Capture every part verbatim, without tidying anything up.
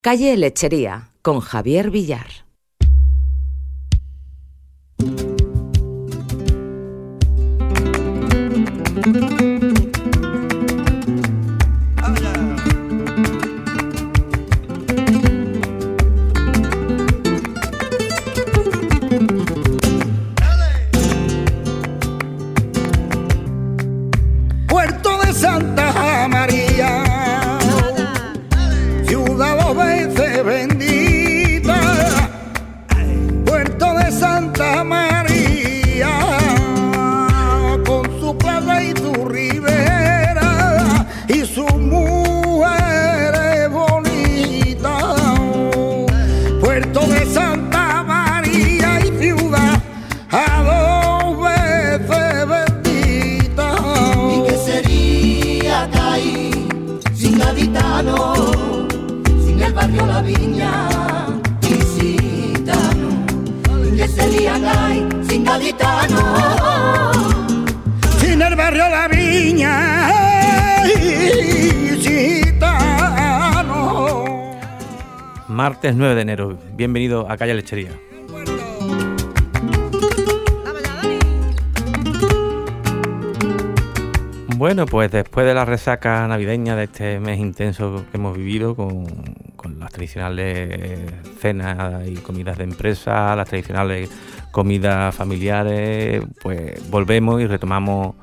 Calle Lechería, con Javier Villar. Puerto de Santa María, ciudad dos veces bendita. Puerto de Santa María, con su playa y su ribera y su mujer bonita. Puerto de Santa María y ciudad a dos veces bendita. ¿Y qué sería Cádiz sin gaditano, sin el barrio La Viña y gitano? ¿Y qué sería Cádiz sin gaditano, sin el barrio La Viña y gitano? Martes nueve de enero, bienvenido a Calle Lechería. Bueno, pues después de la resaca navideña de este mes intenso que hemos vivido con, con las tradicionales cenas y comidas de empresa, las tradicionales comidas familiares, pues volvemos y retomamos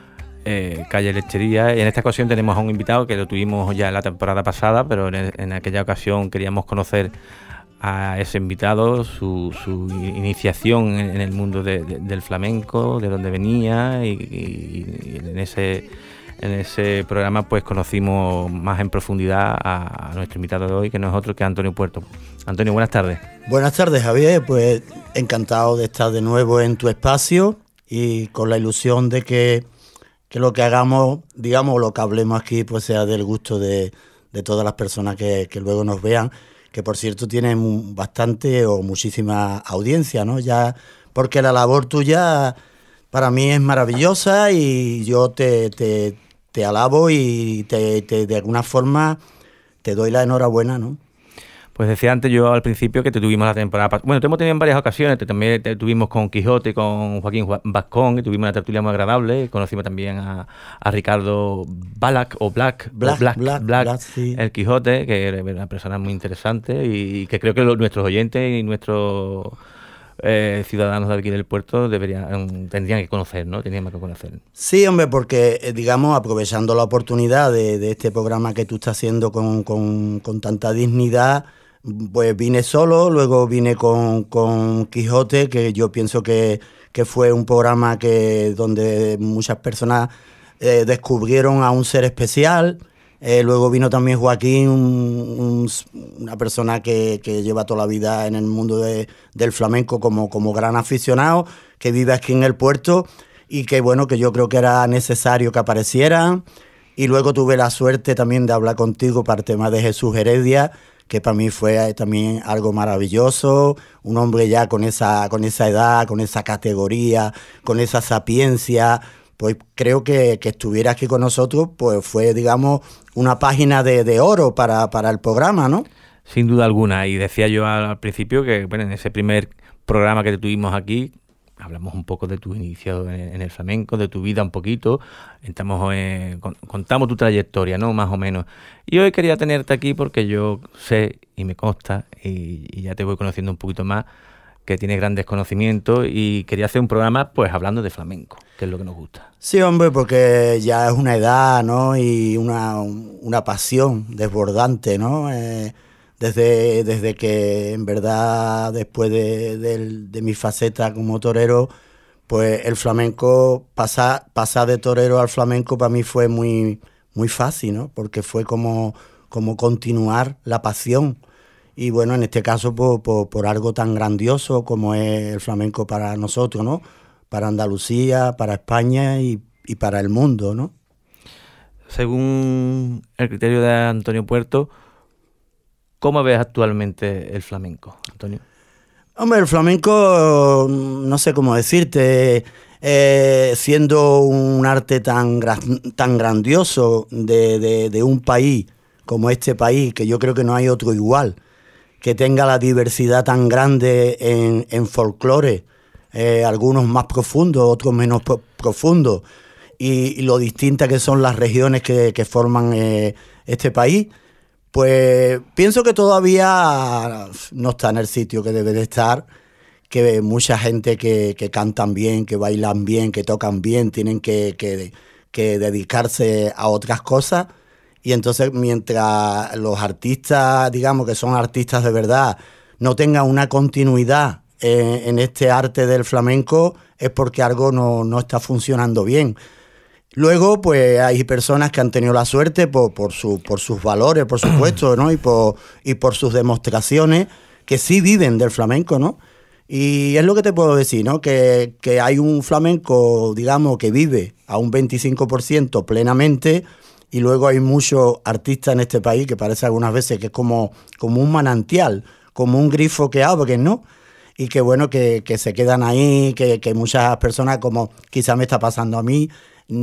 eh, Calle Lechería. Y en esta ocasión tenemos a un invitado que lo tuvimos ya en la temporada pasada, pero en, en aquella ocasión queríamos conocer a ese invitado, su, su iniciación en, en el mundo de, de, del flamenco, de dónde venía, y, y, y en ese en ese programa pues conocimos más en profundidad a, a nuestro invitado de hoy, que no es otro que Antonio Puerto. Antonio, buenas tardes. Buenas tardes, Javier, pues encantado de estar de nuevo en tu espacio y con la ilusión de que, que lo que hagamos, digamos, lo que hablemos aquí, pues sea del gusto de, de todas las personas que, que luego nos vean, que por cierto tienen bastante o muchísima audiencia, ¿no? Ya, porque la labor tuya para mí es maravillosa y yo te, te, te alabo y te, te, de alguna forma te doy la enhorabuena, ¿no? Pues decía antes yo al principio que te tuvimos la temporada pasada. Bueno, te hemos tenido en varias ocasiones, te, también te tuvimos con Quijote, con Joaquín Vascón, que tuvimos una tertulia muy agradable. Conocimos también a, a Ricardo Balak o Black, Black, o Black, Black, Black, Black, sí. El Quijote, que era una persona muy interesante y que creo que los, nuestros oyentes y nuestros eh, ciudadanos de aquí del puerto deberían, tendrían que conocer, ¿no? Tendrían que conocer. Sí, hombre, porque, digamos, aprovechando la oportunidad de, de este programa que tú estás haciendo con, con, con tanta dignidad, pues vine solo, luego vine con, con Quijote, que yo pienso que, que fue un programa que donde muchas personas eh, descubrieron a un ser especial. Eh, luego vino también Joaquín, un, un, una persona que, que lleva toda la vida en el mundo de, del flamenco como, como gran aficionado, que vive aquí en el puerto y que bueno, que yo creo que era necesario que aparecieran. Y luego tuve la suerte también de hablar contigo para el tema de Jesús Heredia, que para mí fue también algo maravilloso, un hombre ya con esa, con esa edad, con esa categoría, con esa sapiencia, pues creo que, que estuviera aquí con nosotros, pues fue, digamos, una página de, de oro para, para el programa, ¿no? Sin duda alguna, y decía yo al, al principio que, bueno, en ese primer programa que tuvimos aquí, hablamos un poco de tu inicio en, en el flamenco, de tu vida un poquito, entramos, eh, con, contamos tu trayectoria, ¿no? Más o menos. Y hoy quería tenerte aquí porque yo sé y me consta, y, y ya te voy conociendo un poquito más, que tienes grandes conocimientos y quería hacer un programa pues hablando de flamenco, que es lo que nos gusta. Sí, hombre, porque ya es una edad, ¿no? Y una, una pasión desbordante, ¿no? Eh, Desde, desde que, en verdad, después de, de, de mi faceta como torero, pues el flamenco, pasar, pasar de torero al flamenco para mí fue muy, muy fácil, ¿no? Porque fue como, como continuar la pasión. Y bueno, en este caso, por, por, por algo tan grandioso como es el flamenco para nosotros, ¿no? Para Andalucía, para España y, y para el mundo, ¿no? Según el criterio de Antonio Puerto, ¿cómo ves actualmente el flamenco, Antonio? Hombre, el flamenco, no sé cómo decirte, eh, siendo un arte tan, tan grandioso de, de, de un país como este país, que yo creo que no hay otro igual, que tenga la diversidad tan grande en, en folclore, eh, algunos más profundos, otros menos pro- profundos, y, y lo distintas que son las regiones que, que forman eh, este país, pues pienso que todavía no está en el sitio que debe de estar, que mucha gente que, que cantan bien, que bailan bien, que tocan bien, tienen que, que, que dedicarse a otras cosas. Y entonces, mientras los artistas, digamos que son artistas de verdad, no tengan una continuidad en, en este arte del flamenco, es porque algo no, no está funcionando bien. Luego, pues hay personas que han tenido la suerte por, por, su, por sus valores, por supuesto, ¿no? Y por, y por sus demostraciones, que sí viven del flamenco, ¿no? Y es lo que te puedo decir, ¿no? Que, que hay un flamenco, digamos, que vive a un veinticinco por ciento plenamente, y luego hay muchos artistas en este país que parece algunas veces que es como, como un manantial, como un grifo que abre, ¿no? Y que bueno, que, que se quedan ahí, que, que muchas personas, como quizá me está pasando a mí,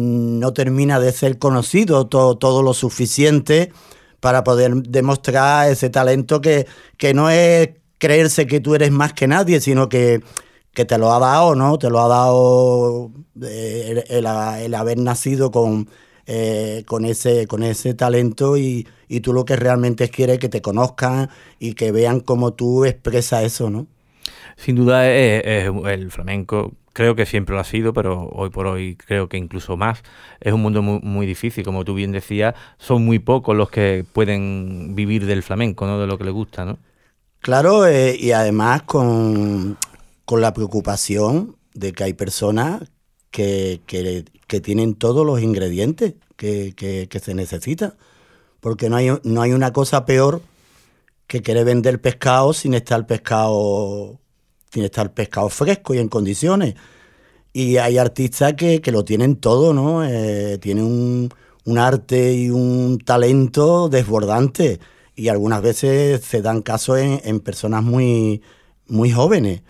no termina de ser conocido todo, todo lo suficiente para poder demostrar ese talento que, que no es creerse que tú eres más que nadie, sino que, que te lo ha dado, ¿no? Te lo ha dado eh, el, el, el haber nacido con, eh, con, ese, con ese talento, y, y tú lo que realmente quieres es que te conozcan y que vean cómo tú expresas eso, ¿no? Sin duda es, es el flamenco, creo que siempre lo ha sido, pero hoy por hoy creo que incluso más. Es un mundo muy, muy difícil, como tú bien decías, son muy pocos los que pueden vivir del flamenco, ¿no? De lo que les gusta, ¿no? Claro, eh, y además con, con la preocupación de que hay personas que, que, que tienen todos los ingredientes que, que, que se necesitan, porque no hay, no hay una cosa peor que querer vender pescado sin estar pescado sin estar pescado fresco y en condiciones. Y hay artistas que, que lo tienen todo, ¿no? Eh, tienen un, un arte y un talento desbordante, y algunas veces se dan casos en, en personas muy, muy jóvenes.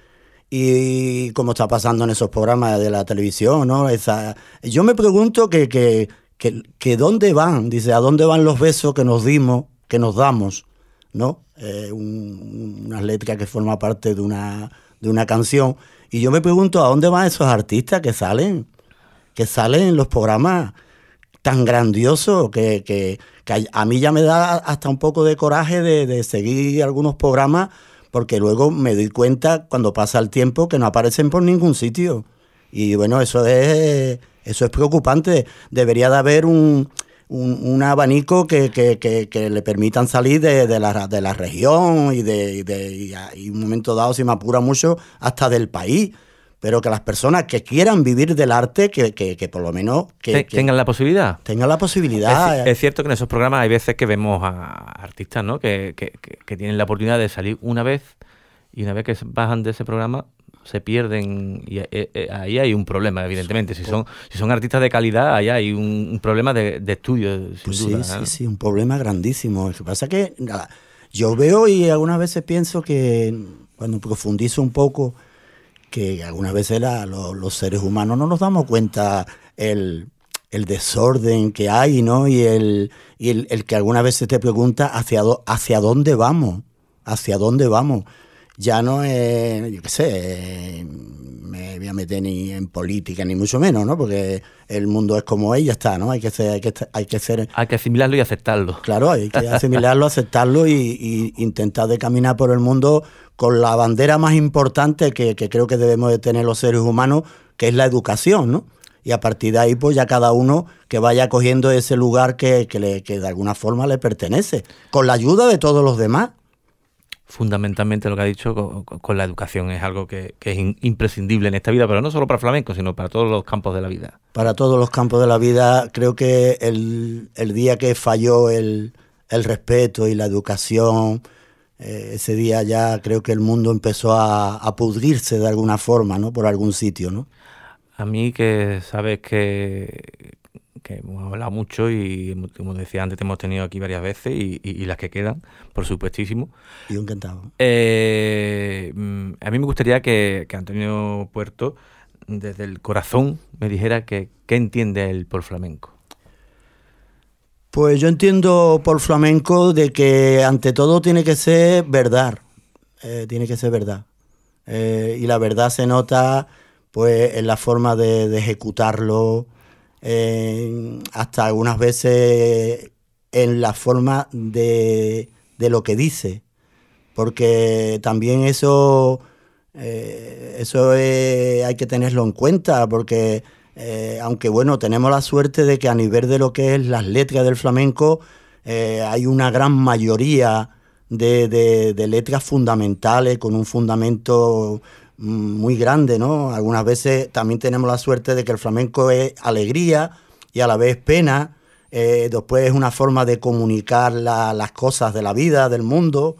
Y como está pasando en esos programas de la televisión, ¿no? Esa, yo me pregunto que, que, que, que dónde van, dice, a dónde van los besos que nos dimos, que nos damos, ¿no? Eh, un, una letra que forma parte de una, de una canción. Y yo me pregunto a dónde van esos artistas que salen, que salen en los programas tan grandiosos, que, que, que a mí ya me da hasta un poco de coraje de, de seguir algunos programas, porque luego me doy cuenta cuando pasa el tiempo que no aparecen por ningún sitio. Y bueno, eso es, eso es preocupante. Debería de haber un... Un, un abanico que, que, que, que le permitan salir de, de, la, de la región y de, de y, a, y un momento dado, si me apura mucho, hasta del país. Pero que las personas que quieran vivir del arte, que, que, que por lo menos... Que, que tengan la posibilidad. Tengan la posibilidad. Es, es cierto que en esos programas hay veces que vemos a artistas, ¿no? que, que, que, que tienen la oportunidad de salir una vez, y una vez que bajan de ese programa se pierden, y eh, eh, ahí hay un problema, evidentemente. Si son si son artistas de calidad, ahí hay un, un problema de, de estudio, sin pues duda. Sí, ¿no? sí, sí, un problema grandísimo. Lo que pasa es que nada, yo veo, y algunas veces pienso que cuando profundizo un poco, que algunas veces la, lo, los seres humanos no nos damos cuenta el, el desorden que hay, ¿no? Y el, y el, el que algunas veces te pregunta hacia, do, hacia dónde vamos, hacia dónde vamos. Ya no es, yo qué sé, me voy a meter ni en política, ni mucho menos, ¿no? Porque el mundo es como es y ya está, ¿no? Hay que ser, hay que, hay que ser... Hay que asimilarlo y aceptarlo. Claro, hay que asimilarlo, aceptarlo y, y intentar de caminar por el mundo con la bandera más importante que, que creo que debemos de tener los seres humanos, que es la educación, ¿no? Y a partir de ahí, pues ya cada uno que vaya cogiendo ese lugar que, que, le, que de alguna forma le pertenece, con la ayuda de todos los demás. Fundamentalmente lo que ha dicho con, con la educación es algo que, que es in, imprescindible en esta vida, pero no solo para el flamenco, sino para todos los campos de la vida. Para todos los campos de la vida. Creo que el, el día que falló el, el respeto y la educación, eh, ese día ya creo que el mundo empezó a, a pudrirse de alguna forma, ¿no? Por algún sitio, ¿no? A mí, que sabes que, que hemos hablado mucho y, como decía antes, te hemos tenido aquí varias veces y, y, y las que quedan, por supuestísimo. Y yo encantado. Eh, a mí me gustaría que, que Antonio Puerto, desde el corazón, me dijera que qué entiende él por flamenco. Pues yo entiendo por flamenco de que ante todo tiene que ser verdad, eh, tiene que ser verdad. Eh, y la verdad se nota pues en la forma de, de ejecutarlo, eh, hasta algunas veces en la forma de, de lo que dice, porque también eso, eh, eso es, hay que tenerlo en cuenta, porque eh, aunque bueno, tenemos la suerte de que a nivel de lo que es las letras del flamenco, eh, hay una gran mayoría de, de, de letras fundamentales, con un fundamento muy grande, ¿no? Algunas veces también tenemos la suerte de que el flamenco es alegría y a la vez pena, eh, después es una forma de comunicar la, las cosas de la vida, del mundo,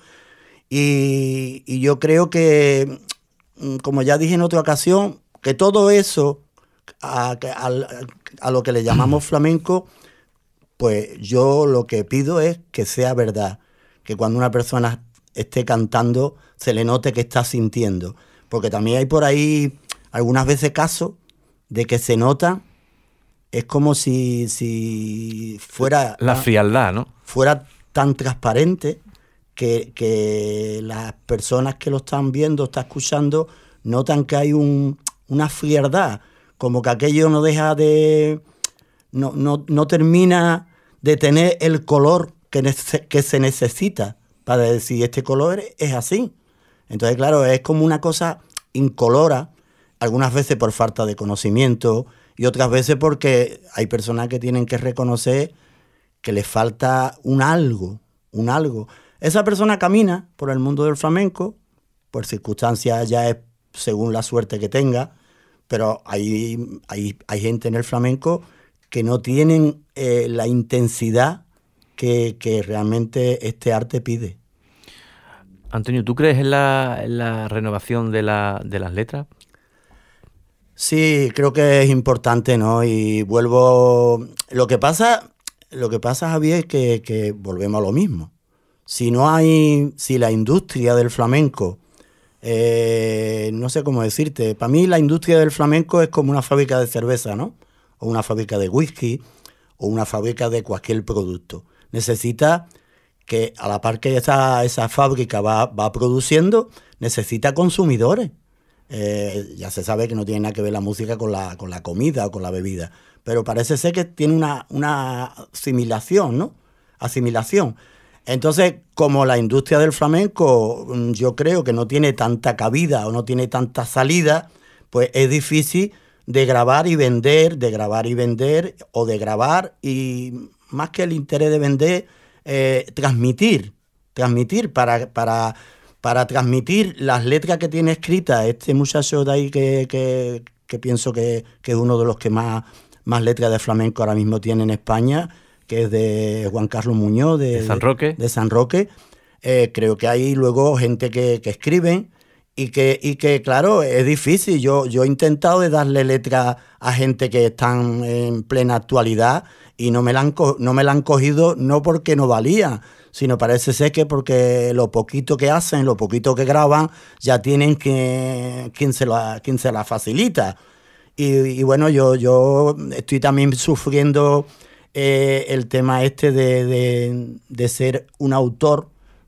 y, y yo creo que, como ya dije en otra ocasión, que todo eso, a, a, a lo que le llamamos flamenco, pues yo lo que pido es que sea verdad, que cuando una persona esté cantando se le note que está sintiendo. Porque también hay por ahí algunas veces casos de que se nota, es como si, si fuera... La frialdad, ¿no? Fuera tan transparente que, que las personas que lo están viendo, están escuchando, notan que hay un, una frialdad, como que aquello no deja de... No, no, no termina de tener el color que, nece- que se necesita para decir este color es así. Entonces, claro, es como una cosa incolora, algunas veces por falta de conocimiento y otras veces porque hay personas que tienen que reconocer que les falta un algo, un algo. Esa persona camina por el mundo del flamenco, por circunstancias ya es según la suerte que tenga, pero hay, hay, hay gente en el flamenco que no tienen eh, la intensidad que, que realmente este arte pide. Antonio, ¿tú crees en la, en la renovación de, la, de las letras? Sí, creo que es importante, ¿no? Y vuelvo... Lo que pasa, lo que pasa, Javier, es que, que volvemos a lo mismo. Si no hay... Si la industria del flamenco... Eh, no sé cómo decirte. Para mí la industria del flamenco es como una fábrica de cerveza, ¿no? O una fábrica de whisky, o una fábrica de cualquier producto. Necesita... que a la par que esa, esa fábrica va, va produciendo, necesita consumidores. Eh, ya se sabe que no tiene nada que ver la música con la, con la comida o con la bebida, pero parece ser que tiene una, una asimilación, ¿no? Asimilación. Entonces, como la industria del flamenco, yo creo que no tiene tanta cabida o no tiene tanta salida, pues es difícil de grabar y vender, de grabar y vender, o de grabar y más que el interés de vender, Eh, transmitir, transmitir para, para, para transmitir las letras que tiene escritas este muchacho de ahí que, que, que pienso que, que es uno de los que más, más letras de flamenco ahora mismo tiene en España, que es de Juan Carlos Muñoz, de, de San Roque. De, de San Roque. Eh, creo que hay luego gente que, que escriben y que, y que, claro, es difícil. Yo, yo he intentado de darle letra a gente que están en plena actualidad y no me la han, co- no me la han cogido no porque no valía, sino parece ser que porque lo poquito que hacen, lo poquito que graban, ya tienen que, quien, se la, quien se la facilita. Y, y bueno, yo, yo estoy también sufriendo eh, el tema este de, de, de ser un autor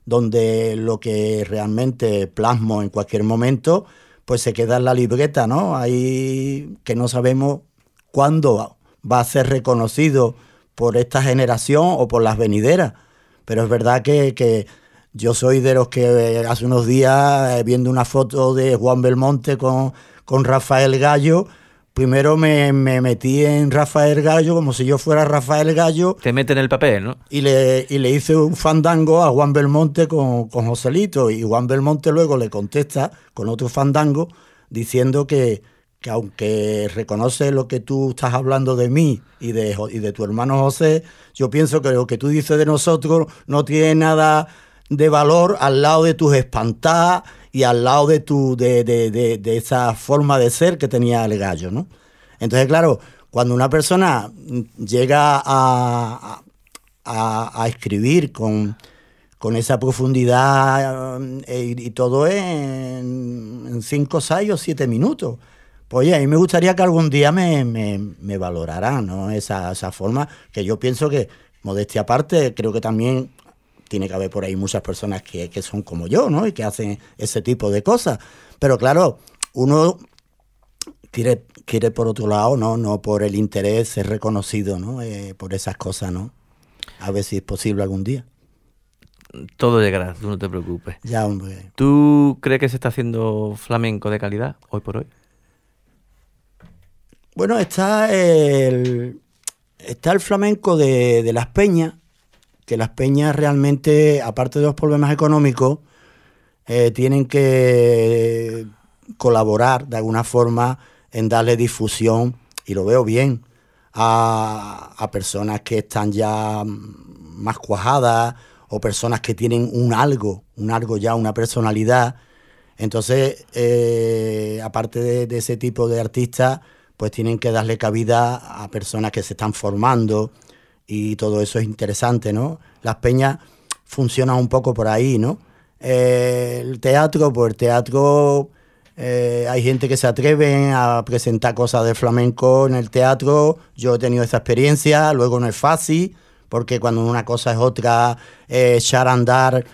donde lo que realmente plasmo en cualquier momento, pues se queda en la libreta, ¿no? Ahí que no sabemos cuándo va a ser reconocido por esta generación o por las venideras. Pero es verdad que, que yo soy de los que hace unos días, eh, viendo una foto de Juan Belmonte con, con Rafael Gallo, primero me, me metí en Rafael Gallo como si yo fuera Rafael Gallo. Te meten el papel, ¿no? Y le, y le hice un fandango a Juan Belmonte con, con Joselito. Y Juan Belmonte luego le contesta con otro fandango diciendo que, que aunque reconoce lo que tú estás hablando de mí y de, y de tu hermano José, yo pienso que lo que tú dices de nosotros no tiene nada de valor al lado de tus espantadas y al lado de tu de, de, de, de esa forma de ser que tenía el Gallo, ¿no? Entonces, claro, cuando una persona llega a, a, a escribir con, con esa profundidad eh, y, y todo en, en cinco, seis o siete minutos, pues oye, a mí me gustaría que algún día me, me, me valoraran, ¿no? Esa, esa forma que yo pienso que, modestia aparte, creo que también tiene que haber por ahí muchas personas que, que son como yo, ¿no? Y que hacen ese tipo de cosas. Pero claro, uno quiere, quiere por otro lado, ¿no? No por el interés ser reconocido, ¿no? Eh, por esas cosas, ¿no? A ver si es posible algún día. Todo llegará, tú no te preocupes. Ya, hombre. ¿Tú crees que se está haciendo flamenco de calidad hoy por hoy? Bueno, está el, está el flamenco de, de las peñas, que las peñas realmente, aparte de los problemas económicos, eh, tienen que colaborar de alguna forma en darle difusión, y lo veo bien, a, a personas que están ya más cuajadas, o personas que tienen un algo, un algo ya, una personalidad. Entonces, eh, aparte de, de ese tipo de artistas, pues tienen que darle cabida a personas que se están formando, y todo eso es interesante, ¿no? Las peñas funcionan un poco por ahí, ¿no? Eh, el teatro, pues el teatro, eh, hay gente que se atreve a presentar cosas de flamenco en el teatro. Yo he tenido esa experiencia, luego no es fácil, porque cuando una cosa es otra, eh, echar a andar,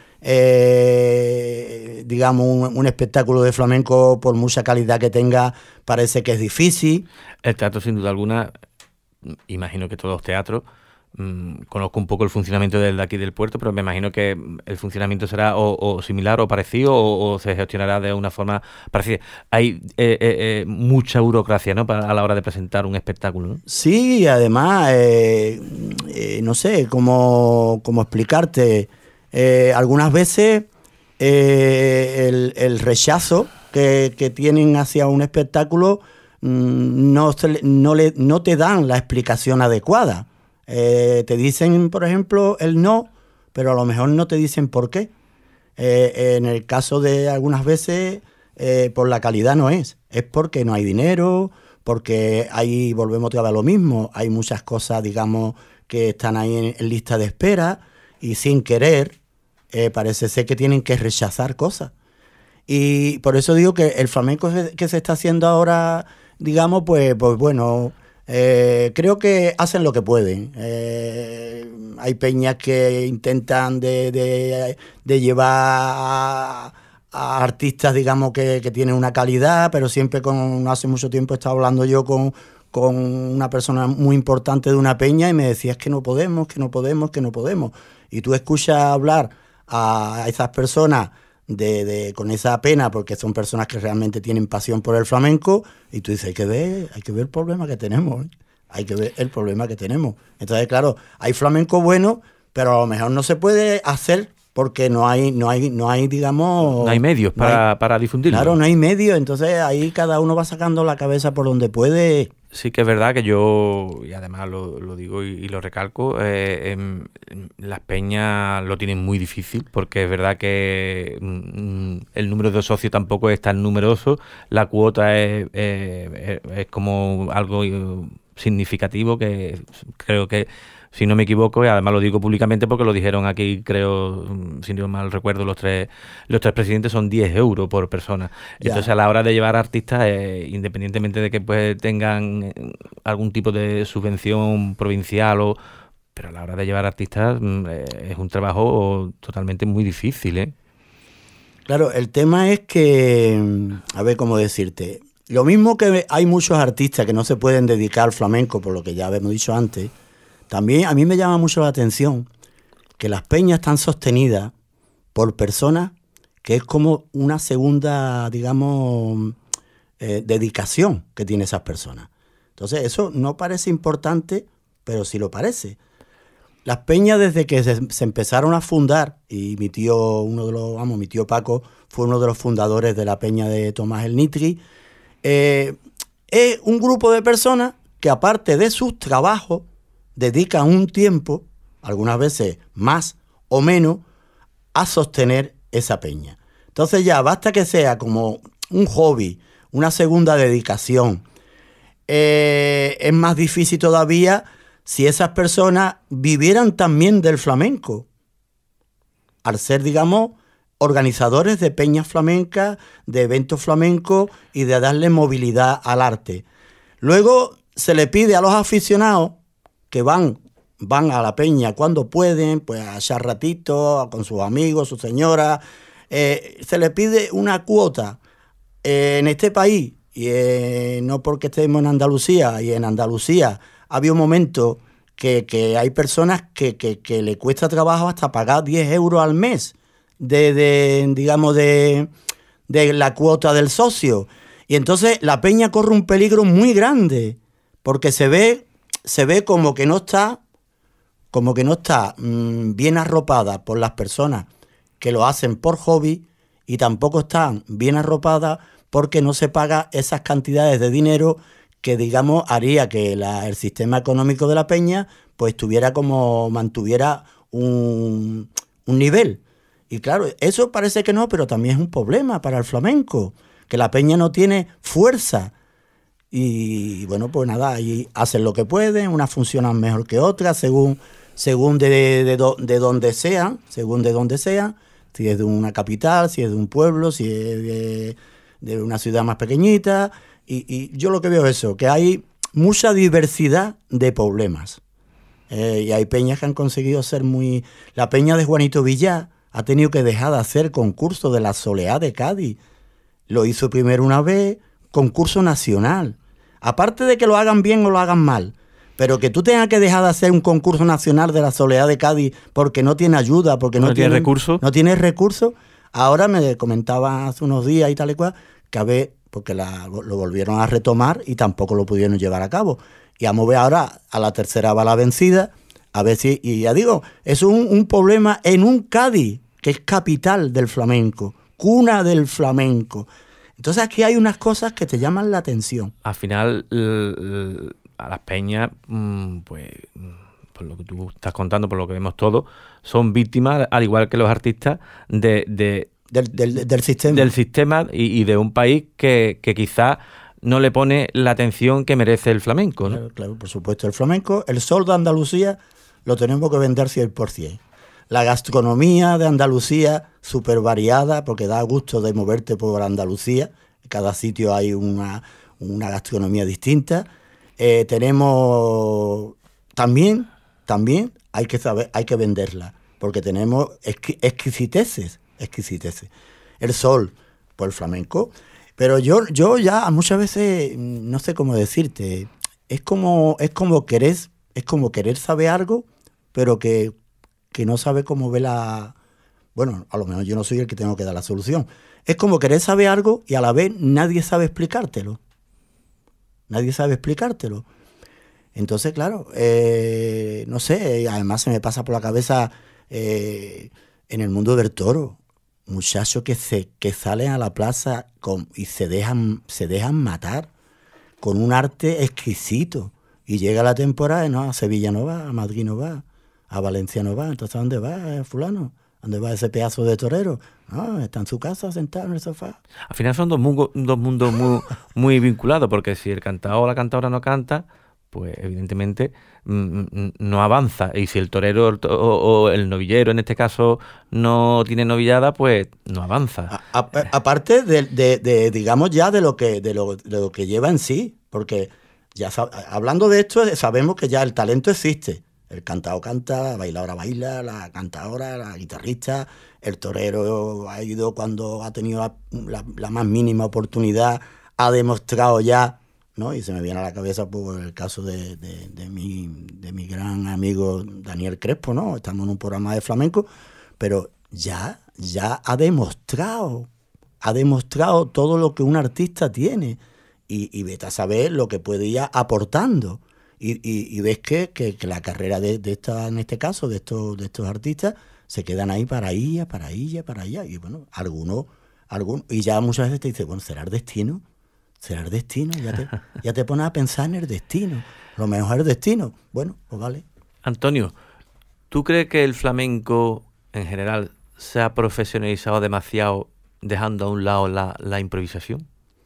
eh, digamos, un, un espectáculo de flamenco, por mucha calidad que tenga, parece que es difícil. El teatro, sin duda alguna, imagino que todos los teatros, mmm, conozco un poco el funcionamiento del de aquí del puerto, pero me imagino que el funcionamiento será o, o similar o parecido, o, o se gestionará de una forma parecida. Hay eh, eh, eh, mucha burocracia, ¿no?, para, a la hora de presentar un espectáculo, ¿no? Sí, además, eh, eh, no sé cómo, cómo explicarte. Eh, algunas veces eh, el, el rechazo que, que tienen hacia un espectáculo mmm, no, se, no, le, no te dan la explicación adecuada. Eh, te dicen, por ejemplo, el no, pero a lo mejor no te dicen por qué. Eh, en el caso de algunas veces, eh, por la calidad no es. Es porque no hay dinero, porque ahí volvemos otra vez a lo mismo. Hay muchas cosas, digamos, que están ahí en, en lista de espera, y sin querer, eh, parece ser que tienen que rechazar cosas. Y por eso digo que el flamenco que se está haciendo ahora, digamos, pues, pues bueno... Eh, creo que hacen lo que pueden. Eh, hay peñas que intentan de, de, de llevar a, a artistas, digamos, que, que tienen una calidad, pero siempre con, hace mucho tiempo he estado hablando yo con, con una persona muy importante de una peña, y me decía, es que no podemos, que no podemos, que no podemos. Y tú escuchas hablar a esas personas De, de, con esa pena, porque son personas que realmente tienen pasión por el flamenco, y tú dices, hay que ver, hay que ver el problema que tenemos, ¿eh? Hay que ver el problema que tenemos. Entonces, claro, hay flamenco bueno, pero a lo mejor no se puede hacer porque no hay, no hay, no hay, digamos... No hay medios no para, hay, para difundirlo. Claro, no hay medios, entonces ahí cada uno va sacando la cabeza por donde puede. Sí que es verdad que yo, y además lo, lo digo y, y lo recalco, eh, en, en las peñas lo tienen muy difícil, porque es verdad que mm, el número de socios tampoco es tan numeroso, la cuota es, eh, es, es como algo significativo, que creo que, si no me equivoco, y además lo digo públicamente porque lo dijeron aquí, creo, si no mal recuerdo, los tres los tres presidentes, son diez euros por persona. Ya. Entonces, a la hora de llevar artistas, eh, independientemente de que pues tengan algún tipo de subvención provincial, o pero a la hora de llevar artistas eh, es un trabajo totalmente muy difícil, ¿eh? Claro, el tema es que, a ver cómo decirte, lo mismo que hay muchos artistas que no se pueden dedicar al flamenco, por lo que ya habíamos dicho antes. También a mí me llama mucho la atención que las peñas están sostenidas por personas que es como una segunda, digamos, eh, dedicación que tienen esas personas. Entonces, eso no parece importante, pero sí lo parece. Las peñas, desde que se, se empezaron a fundar, y mi tío, uno de los, vamos, mi tío Paco fue uno de los fundadores de la peña de Tomás el Nitri, eh, es un grupo de personas que, aparte de sus trabajos, dedican un tiempo, algunas veces más o menos, a sostener esa peña. Entonces ya basta que sea como un hobby, una segunda dedicación. Eh, es más difícil todavía si esas personas vivieran también del flamenco, al ser, digamos, organizadores de peñas flamencas, de eventos flamencos, y de darle movilidad al arte. Luego se le pide a los aficionados, que van van a la peña cuando pueden, pues a echar ratitos con sus amigos, su señora. Eh, se les pide una cuota eh, en este país, y eh, no porque estemos en Andalucía, y en Andalucía había un momento que, que hay personas que, que, que le cuesta trabajo hasta pagar diez euros al mes de, de digamos, de, de la cuota del socio. Y entonces la peña corre un peligro muy grande, porque se ve, se ve como que no está, como que no está mmm, bien arropada por las personas que lo hacen por hobby, y tampoco están bien arropadas porque no se paga esas cantidades de dinero que, digamos, haría que la, el sistema económico de la peña pues tuviera como, mantuviera un, un nivel. Y claro, eso parece que no, pero también es un problema para el flamenco, que la peña no tiene fuerza. Y bueno, pues nada, ahí hacen lo que pueden, unas funcionan mejor que otras, según, según de, de, de, de donde sean, según de donde sean, si es de una capital, si es de un pueblo, si es de, de una ciudad más pequeñita. Y, y yo lo que veo es eso, que hay mucha diversidad de problemas. Eh, y hay peñas que han conseguido ser muy... La peña de Juanito Villar ha tenido que dejar de hacer concurso de la Soleá de Cádiz. Lo hizo primero una vez, concurso nacional. Aparte de que lo hagan bien o lo hagan mal, pero que tú tengas que dejar de hacer un concurso nacional de la Soleá de Cádiz porque no tiene ayuda, porque no, no tiene recursos. No tiene recursos. Ahora me comentaba hace unos días y tal y cual, que a ver, porque la, lo volvieron a retomar y tampoco lo pudieron llevar a cabo. Y vamos a ver ahora a la tercera bala vencida, a ver si, y ya digo, es un, un problema en un Cádiz, que es capital del flamenco, cuna del flamenco. Entonces aquí hay unas cosas que te llaman la atención. Al final, l- l- a las peñas, mmm, pues, por lo que tú estás contando, por lo que vemos todos, son víctimas, al igual que los artistas, de, de del, del, del sistema. Del sistema y, y de un país que, que quizás no le pone la atención que merece el flamenco, ¿no? Claro, claro, por supuesto. El flamenco, el sol de Andalucía, lo tenemos que vender cien por ciento. La gastronomía de Andalucía, súper variada, porque da gusto de moverte por Andalucía. En cada sitio hay una, una gastronomía distinta. Eh, tenemos también, también hay que saber, hay que venderla, porque tenemos exqui- exquisiteces, exquisiteces. El sol, por el flamenco. Pero yo, yo ya muchas veces, no sé cómo decirte, es como, es como querer, es como querer saber algo, pero que, que no sabe cómo ve la... Bueno, a lo mejor yo no soy el que tengo que dar la solución. Es como querer saber algo y a la vez nadie sabe explicártelo. Nadie sabe explicártelo. Entonces, claro, eh, no sé, además se me pasa por la cabeza eh, en el mundo del toro. Muchachos que se que salen a la plaza con, y se dejan se dejan matar con un arte exquisito, y llega la temporada y no, a Sevilla no va, a Madrid no va, a Valencia no va. Entonces, ¿a dónde va eh, fulano? ¿A dónde va ese pedazo de torero? No, está en su casa sentado en el sofá. Al final son dos, mungo, dos mundos muy, muy vinculados, porque si el cantador o la cantadora no canta, pues evidentemente mm, no avanza. Y si el torero o, o el novillero, en este caso, no tiene novillada, pues no avanza. A, a, aparte de, de, de, digamos, ya de lo que de lo, de lo que lleva en sí, porque ya sab, hablando de esto, sabemos que ya el talento existe. El cantador canta, la bailadora baila, la cantadora, la guitarrista, el torero ha ido cuando ha tenido la, la, la más mínima oportunidad, ha demostrado ya, ¿no? Y se me viene a la cabeza por el caso de, de, de, mi, de mi gran amigo Daniel Crespo, ¿no? Estamos en un programa de flamenco, pero ya, ya ha demostrado, ha demostrado todo lo que un artista tiene, y, y vete a saber lo que puede ir aportando. Y, y, y ves que, que, que la carrera de, de esta, en este caso, de estos, de estos artistas, se quedan ahí para allá, para allá, para allá. Y bueno, algunos, algunos, y ya muchas veces te dicen, bueno, ¿será el destino? ¿Será el destino? Ya te, ya te pones a pensar en el destino. Lo mejor es el destino. Bueno, pues vale. Antonio, ¿tú crees que el flamenco en general se ha profesionalizado demasiado, dejando a un lado la, la improvisación?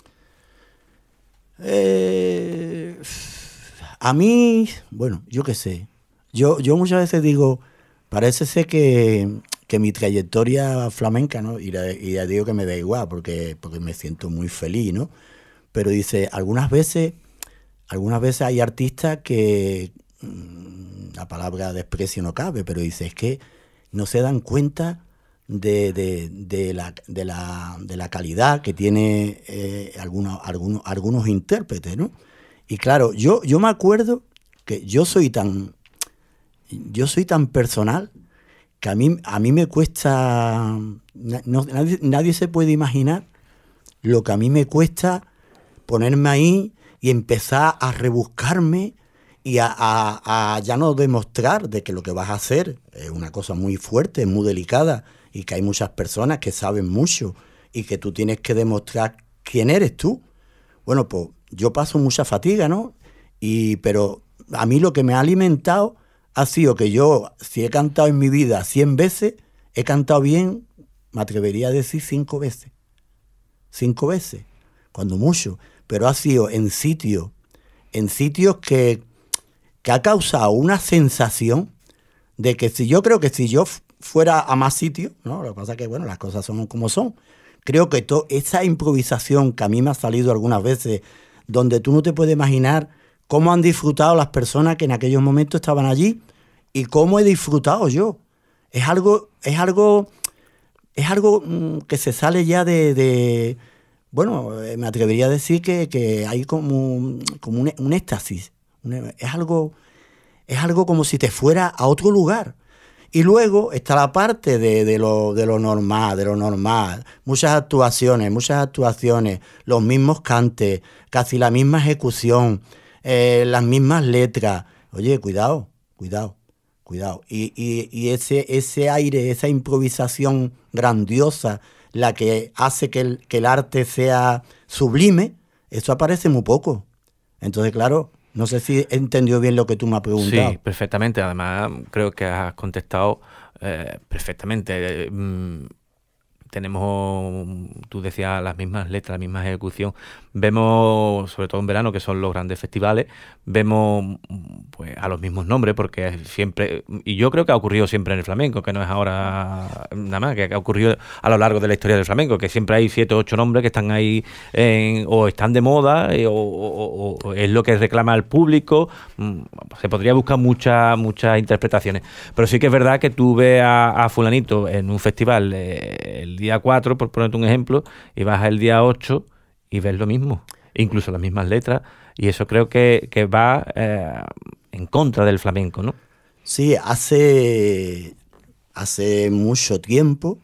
Eh... A mí, bueno, yo qué sé. Yo, yo muchas veces digo, parece ser que, que mi trayectoria flamenca, ¿no? Y, la, y ya digo que me da igual, porque, porque me siento muy feliz, ¿no? Pero dice, algunas veces, algunas veces hay artistas que, la palabra desprecio no cabe, pero dice, es que no se dan cuenta de, de, de, la, de, la, de la calidad que tiene eh, algunos, algunos, algunos intérpretes, ¿no? Y claro, yo, yo me acuerdo que yo soy tan, yo soy tan personal que a mí, a mí me cuesta, no, nadie, nadie se puede imaginar lo que a mí me cuesta ponerme ahí y empezar a rebuscarme y a, a, a ya no demostrar de que lo que vas a hacer es una cosa muy fuerte, muy delicada, y que hay muchas personas que saben mucho y que tú tienes que demostrar quién eres tú. Bueno, pues yo paso mucha fatiga, ¿no? Y, pero a mí lo que me ha alimentado ha sido que yo, si he cantado en mi vida cien veces, he cantado bien, me atrevería a decir cinco veces. Cinco veces, cuando mucho. Pero ha sido en sitios, en sitios que, que ha causado una sensación de que si yo creo que si yo fuera a más sitios, ¿no? Lo que pasa es que, bueno, las cosas son como son. Creo que to, esa improvisación que a mí me ha salido algunas veces, donde tú no te puedes imaginar cómo han disfrutado las personas que en aquellos momentos estaban allí y cómo he disfrutado yo. Es algo, es algo, es algo mmm, que se sale ya de, de bueno, me atrevería a decir que, que hay como, como un, un éxtasis. Un, es algo, es algo como si te fuera a otro lugar. Y luego está la parte de, de, lo, de lo normal, de lo normal. Muchas actuaciones, muchas actuaciones, los mismos cantes, casi la misma ejecución, eh, las mismas letras. Oye, cuidado, cuidado, cuidado. Y, y, y ese, ese aire, esa improvisación grandiosa, la que hace que el, que el arte sea sublime, eso aparece muy poco. Entonces, claro, no sé si he entendido bien lo que tú me has preguntado. Sí, perfectamente. Además, creo que has contestado eh, perfectamente. Eh, mm, tenemos, tú decías, las mismas letras, la misma ejecución. Vemos, sobre todo en verano, que son los grandes festivales, vemos pues a los mismos nombres, porque siempre, y yo creo que ha ocurrido siempre en el flamenco, que no es ahora nada más, que ha ocurrido a lo largo de la historia del flamenco, que siempre hay siete o ocho nombres que están ahí en, o están de moda eh, o, o, o es lo que reclama el público. Se podría buscar muchas muchas interpretaciones, pero sí que es verdad que tú ves a, a fulanito en un festival eh, el día cuatro, por ponerte un ejemplo, y vas el día ocho y ves lo mismo, incluso las mismas letras, y eso creo que, que va eh, en contra del flamenco, ¿no? Sí, hace, hace mucho tiempo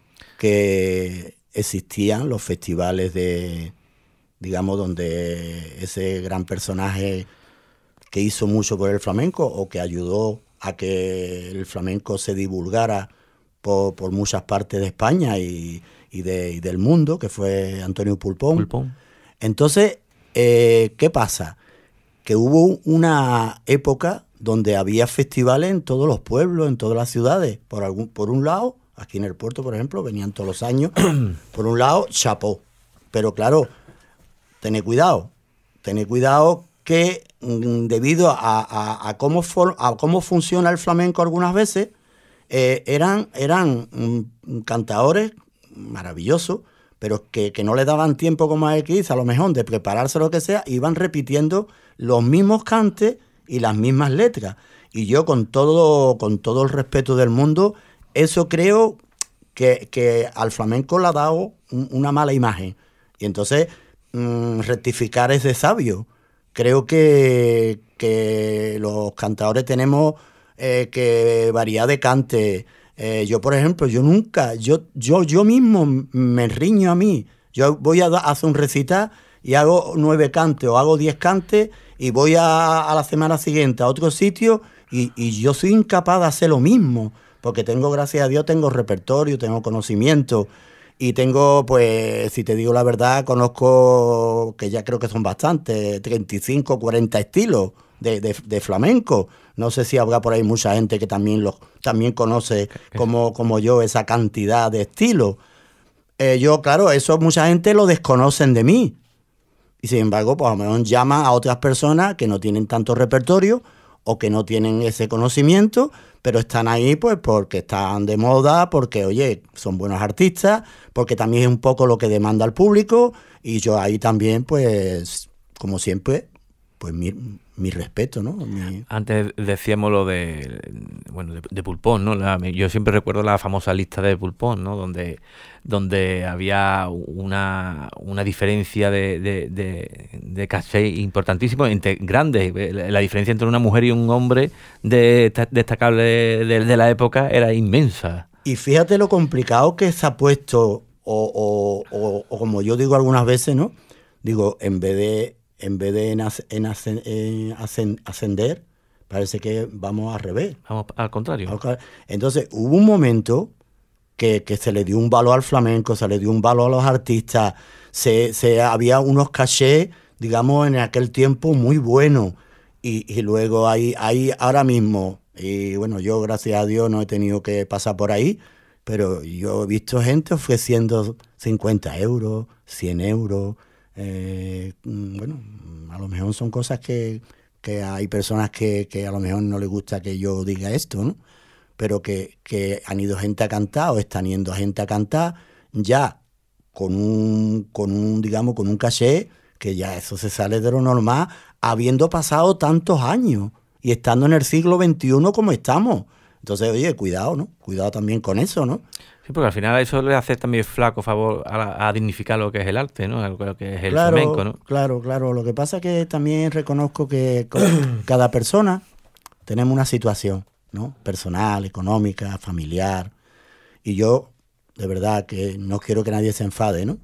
que existían los festivales de, digamos, donde ese gran personaje que hizo mucho por el flamenco o que ayudó a que el flamenco se divulgara por, por muchas partes de España y, y, de, y del mundo, que fue Antonio Pulpón. Pulpón. Entonces, eh, ¿qué pasa? Que hubo una época donde había festivales en todos los pueblos, en todas las ciudades. Por, algún, por un lado, aquí en el puerto, por ejemplo, venían todos los años. Por un lado, chapó. Pero claro, tened cuidado. Tened cuidado que mm, debido a, a, a, cómo for, a cómo funciona el flamenco algunas veces, eh, eran, eran mm, cantadores maravillosos, pero que, que no le daban tiempo, como hay que dice, a lo mejor de prepararse lo que sea, iban repitiendo los mismos cantes y las mismas letras. Y yo, con todo, con todo el respeto del mundo, eso creo que, que al flamenco le ha dado un, una mala imagen. Y entonces, mmm, rectificar es de sabio. Creo que, que los cantadores tenemos eh, que variar de cante. Eh, yo, por ejemplo, yo nunca, yo, yo, yo mismo me riño a mí. Yo voy a hacer un recital y hago nueve cantes o hago diez cantes y voy a, a la semana siguiente a otro sitio y, y yo soy incapaz de hacer lo mismo, porque tengo, gracias a Dios, tengo repertorio, tengo conocimiento y tengo, pues, si te digo la verdad, conozco, que ya creo que son bastantes, treinta y cinco, cuarenta estilos de, de, de flamenco. No sé si habrá por ahí mucha gente que también los también conoce como, como yo esa cantidad de estilos. Eh, yo, claro, eso mucha gente lo desconocen de mí. Y sin embargo, pues a lo mejor llaman a otras personas que no tienen tanto repertorio o que no tienen ese conocimiento, pero están ahí pues porque están de moda, porque, oye, son buenos artistas, porque también es un poco lo que demanda el público, y yo ahí también, pues, como siempre, pues mi, mi respeto, ¿no? Mi... Antes decíamos lo de, bueno, de, de Pulpón, ¿no? La, yo siempre recuerdo la famosa lista de Pulpón, ¿no? Donde, donde había una, una diferencia de, de, de, de caché importantísimo, entre, grande. La diferencia entre una mujer y un hombre de, destacable de, de la época era inmensa. Y fíjate lo complicado que se ha puesto, o, o, o, o como yo digo algunas veces, ¿no? Digo, en vez de en vez de en, as, en, ascend, en ascend, ascender, parece que vamos al revés. Vamos al contrario. Entonces, hubo un momento que, que se le dio un valor al flamenco, se le dio un valor a los artistas, se, se había unos cachés, digamos, en aquel tiempo muy buenos. Y, y luego hay, hay ahora mismo, y bueno, yo gracias a Dios no he tenido que pasar por ahí, pero yo he visto gente ofreciendo cincuenta euros, cien euros. Eh, bueno, a lo mejor son cosas que, que hay personas que, que a lo mejor no les gusta que yo diga esto, ¿no? Pero que, que han ido gente a cantar o están yendo gente a cantar ya con un, con un, digamos, con un caché que ya eso se sale de lo normal, habiendo pasado tantos años y estando en el siglo veintiuno como estamos. Entonces, oye, cuidado, ¿no? Cuidado también con eso, ¿no? Sí, porque al final eso le hace también flaco favor a, a dignificar lo que es el arte, ¿no? Lo que es el claro, flamenco, ¿no? Claro, claro. Lo que pasa es que también reconozco que cada persona tenemos una situación, ¿no? Personal, económica, familiar. Y yo, de verdad, que no quiero que nadie se enfade, ¿no?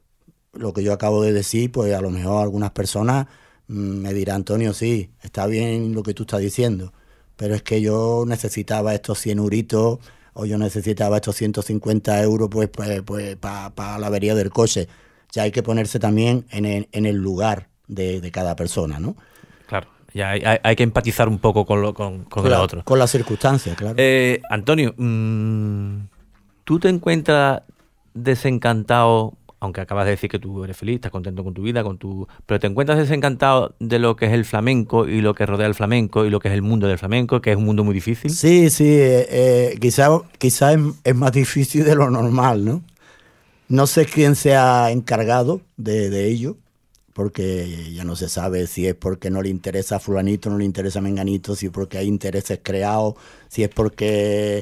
Lo que yo acabo de decir, pues a lo mejor algunas personas mmm, me dirán, Antonio, sí, está bien lo que tú estás diciendo, pero es que yo necesitaba estos cien euritos o yo necesitaba estos ciento cincuenta euros pues, pues, pues para pa la avería del coche. Ya hay que ponerse también en el, en el lugar de, de cada persona, ¿no? Claro, ya hay, hay, hay que empatizar un poco con lo con, con, con la, el otro. Con las circunstancias, claro. Eh, Antonio, mmm, ¿tú te encuentras desencantado, aunque acabas de decir que tú eres feliz, estás contento con tu vida, con tu, pero te encuentras desencantado de lo que es el flamenco y lo que rodea el flamenco y lo que es el mundo del flamenco, que es un mundo muy difícil? Sí, sí, eh, eh, quizá, quizá es, es más difícil de lo normal, ¿no? No sé quién se ha encargado de, de ello, porque ya no se sabe si es porque no le interesa a fulanito, no le interesa a menganito, si es porque hay intereses creados, si es porque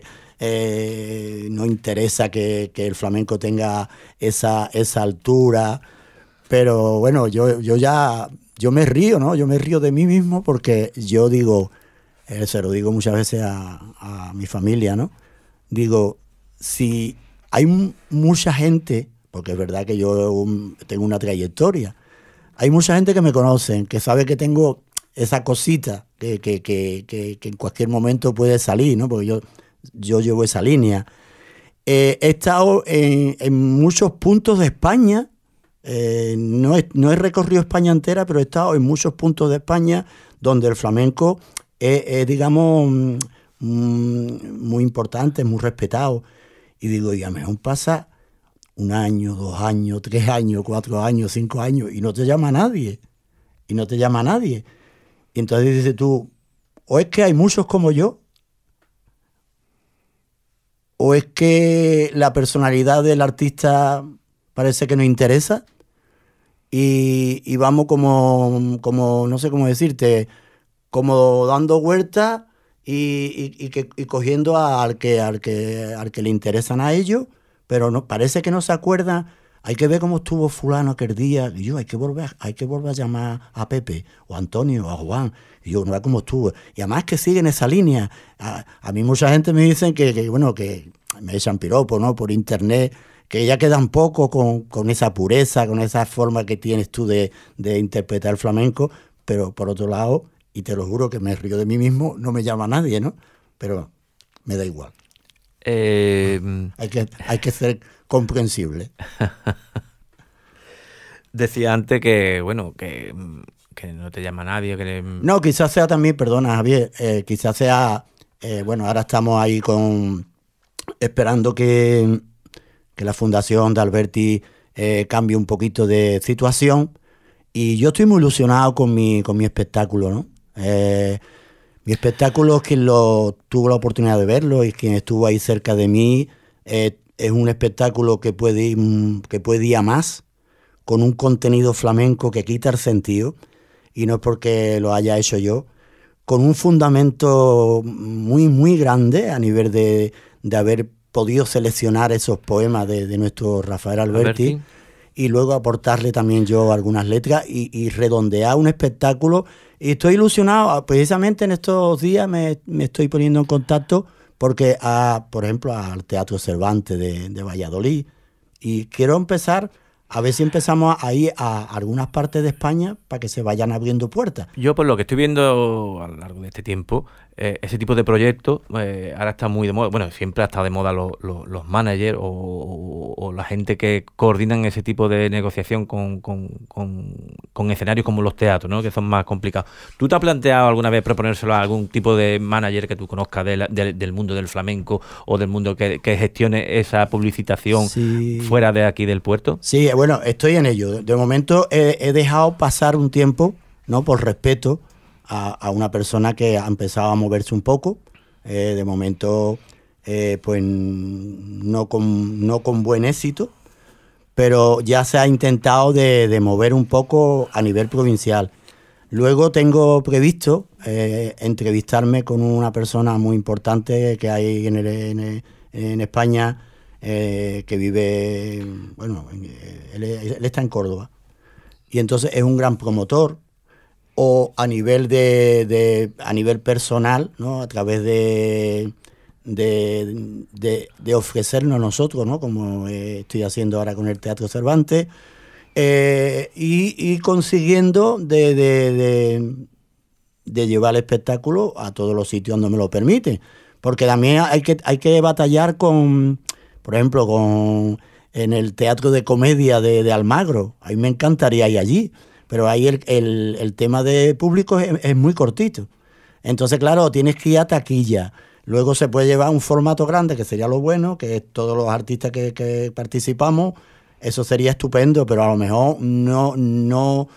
Eh, no interesa que, que el flamenco tenga esa, esa altura, pero bueno, yo, yo ya yo me río, ¿no? Yo me río de mí mismo porque yo digo, eh, se lo digo muchas veces a, a mi familia, ¿no? Digo, si hay m- mucha gente, porque es verdad que yo um, tengo una trayectoria, hay mucha gente que me conoce, que sabe que tengo esa cosita que, que, que, que, que en cualquier momento puede salir, ¿no? Porque yo Yo llevo esa línea. Eh, he estado en, en muchos puntos de España. Eh, no, he, no he recorrido España entera, pero he estado en muchos puntos de España donde el flamenco es, es digamos, mm, muy importante, muy respetado. Y digo, y a lo mejor pasa un año, dos años, tres años, cuatro años, cinco años, y no te llama nadie. Y no te llama nadie. Y entonces dices tú, o es que hay muchos como yo, o es que la personalidad del artista parece que nos interesa y, y vamos como, como, no sé cómo decirte, como dando vueltas y, y, y, que, y cogiendo al que, al, que, al que le interesan a ellos, pero no, parece que no se acuerdan. Hay que ver cómo estuvo fulano aquel día. Y yo, hay que volver, hay que volver a llamar a Pepe, o a Antonio, o a Juan. Y yo, no ve cómo estuvo. Y además que siguen esa línea. A, a mí mucha gente me dicen que, que, bueno, que me echan piropo, ¿no? Por internet, que ya quedan poco con, con esa pureza, con esa forma que tienes tú de, de interpretar el flamenco. Pero por otro lado, y te lo juro que me río de mí mismo, no me llama nadie, ¿no? Pero me da igual. Eh... Hay que, hay que ser comprensible. Decía antes que, bueno, que, que no te llama nadie. Que le... No, quizás sea también, perdona Javier, eh, quizás sea, eh, bueno, ahora estamos ahí con esperando que, que la Fundación de Alberti eh, cambie un poquito de situación y yo estoy muy ilusionado con mi, con mi espectáculo, ¿no? Eh, mi espectáculo, quien lo tuvo la oportunidad de verlo y quien estuvo ahí cerca de mí, eh, es un espectáculo que puede ir, que puede ir a más, con un contenido flamenco que quita el sentido. y no es porque lo haya hecho yo, con un fundamento muy, muy grande a nivel de, de haber podido seleccionar esos poemas de, de nuestro Rafael Alberti, Alberti, y luego aportarle también yo algunas letras y, y redondear un espectáculo. Y estoy ilusionado, precisamente en estos días me, me estoy poniendo en contacto porque, a, por ejemplo, al Teatro Cervantes de, de Valladolid, y quiero empezar a ver si empezamos a ir a algunas partes de España para que se vayan abriendo puertas. Yo, por lo que estoy viendo a lo largo de este tiempo, eh, ese tipo de proyectos eh, ahora está muy de moda. Bueno, siempre ha estado de moda los, los, los managers o, o, o la gente que coordinan ese tipo de negociación con, con, con, con escenarios como los teatros, ¿no? Que son más complicados. ¿Tú te has planteado alguna vez proponérselo a algún tipo de manager que tú conozcas de la, de, del mundo del flamenco o del mundo que, que gestione esa publicitación sí. fuera de aquí del puerto? Sí, bueno, estoy en ello. De momento he, he dejado pasar un tiempo, ¿no? Por respeto a, a una persona que ha empezado a moverse un poco. Eh, de momento, eh, pues no con, no con buen éxito, pero ya se ha intentado de, de mover un poco a nivel provincial. Luego tengo previsto eh, entrevistarme con una persona muy importante que hay en, el, en, el, en España, eh, que vive, bueno, él, él está en Córdoba, y entonces es un gran promotor, o a nivel de, de a nivel personal, ¿no? A través de de, de, de ofrecernos nosotros, ¿no? Como eh, estoy haciendo ahora con el Teatro Cervantes, eh, y, y consiguiendo de, de, de, de llevar el espectáculo a todos los sitios donde me lo permite, porque también hay que hay que batallar con, por ejemplo, con en el Teatro de Comedia de, de Almagro. A mí me encantaría ir allí, pero ahí el, el, el tema de público es, es muy cortito. Entonces, claro, tienes que ir a taquilla. Luego se puede llevar un formato grande, que sería lo bueno, que es todos los artistas que, que participamos. Eso sería estupendo, pero a lo mejor no, no,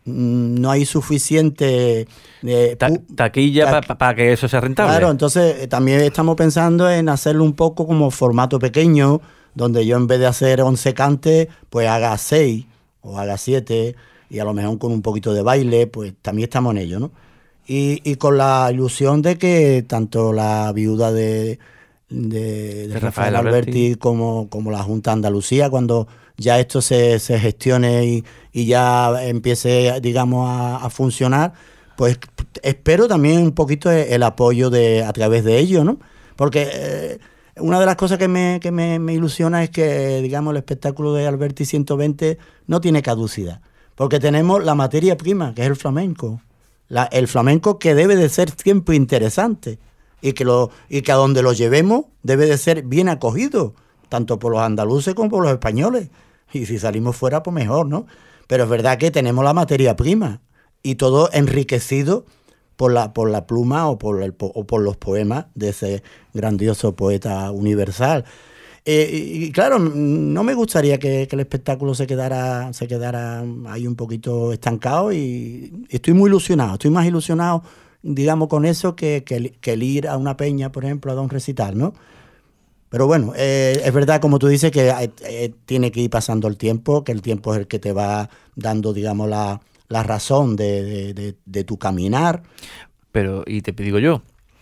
no hay suficiente... Eh, Ta taquilla ta para pa que eso sea rentable. Claro, entonces eh, también estamos pensando en hacerlo un poco como formato pequeño, donde yo en vez de hacer once cantes, pues haga seis o haga siete, y a lo mejor con un poquito de baile, pues también estamos en ello, ¿no? Y, y con la ilusión de que tanto la viuda de, de, de, de Rafael Alberti, Alberti como, como la Junta de Andalucía, cuando ya esto se, se gestione y, y ya empiece, digamos, a, a funcionar, pues espero también un poquito el apoyo de a través de ello, ¿no? Porque eh, una de las cosas que me, que me, me ilusiona es que, digamos, el espectáculo de Alberti ciento veinte no tiene caducidad, porque tenemos la materia prima, que es el flamenco. La, el flamenco que debe de ser siempre interesante y que, lo, y que a donde lo llevemos debe de ser bien acogido, tanto por los andaluces como por los españoles. Y si salimos fuera, pues mejor, ¿no? Pero es verdad que tenemos la materia prima y todo enriquecido por la, por la pluma o por, el, o por los poemas de ese grandioso poeta universal. Eh, y, y claro, no me gustaría que, que el espectáculo se quedara, se quedara ahí un poquito estancado, y estoy muy ilusionado, estoy más ilusionado, digamos, con eso que, que, que el ir a una peña, por ejemplo, a dar un recital, ¿no? Pero bueno, eh, es verdad, como tú dices, que eh, tiene que ir pasando el tiempo, que el tiempo es el que te va dando, digamos, la, la razón de, de, de, de tu caminar. Pero, y te digo yo,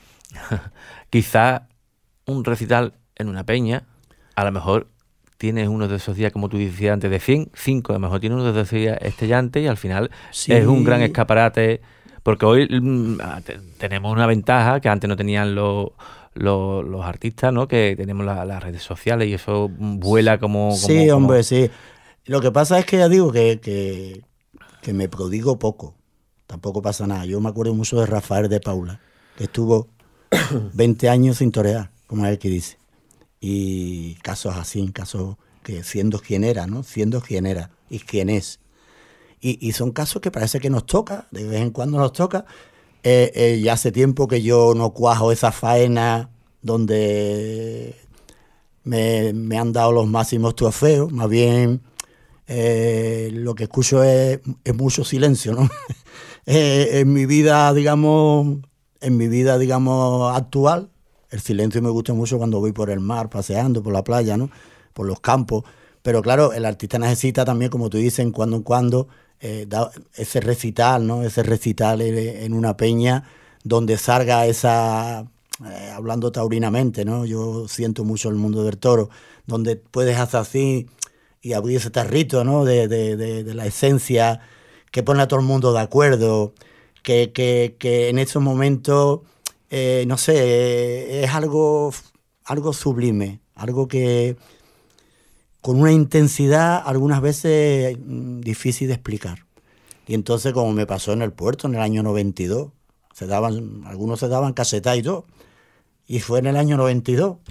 quizá un recital en una peña, a lo mejor tienes uno de esos días, como tú decías antes, de cien, cinco, a lo mejor tienes uno de esos días estellantes, y al final sí. Es un gran escaparate, porque hoy mm, tenemos una ventaja que antes no tenían los, los, los artistas, ¿no? Que tenemos la, las redes sociales y eso vuela como... como sí, como... hombre, sí. Lo que pasa es que ya digo que, que, que me prodigo poco, tampoco pasa nada. Yo me acuerdo mucho de Rafael de Paula, que estuvo veinte años sin torear, como es el que dice. Y casos así, casos que siendo quien era, ¿no? Siendo quien era y quién es. Y, y son casos que parece que nos toca, de vez en cuando nos toca. Eh, eh, ya hace tiempo que yo no cuajo esa faena donde me, me han dado los máximos trofeos. Más bien eh, lo que escucho es, es mucho silencio, ¿no? eh, en mi vida, digamos, en mi vida, digamos, actual, el silencio me gusta mucho cuando voy por el mar, paseando por la playa, ¿no? Por los campos. pero claro, el artista necesita también, como tú dices, en cuando en cuando, eh, da ese recital, ¿no? Ese recital en una peña donde salga esa, eh, hablando taurinamente, ¿no? Yo siento mucho el mundo del toro, donde puedes hacer así y abrir ese tarrito, ¿no? De, de, de, de la esencia que pone a todo el mundo de acuerdo, que, que, que en esos momentos, eh, no sé, eh, es algo, algo sublime, algo que con una intensidad algunas veces mm, difícil de explicar. Y entonces, como me pasó en el puerto en el año noventa y dos, se daban, algunos se daban casetas y todo, y fue en el año noventa y dos.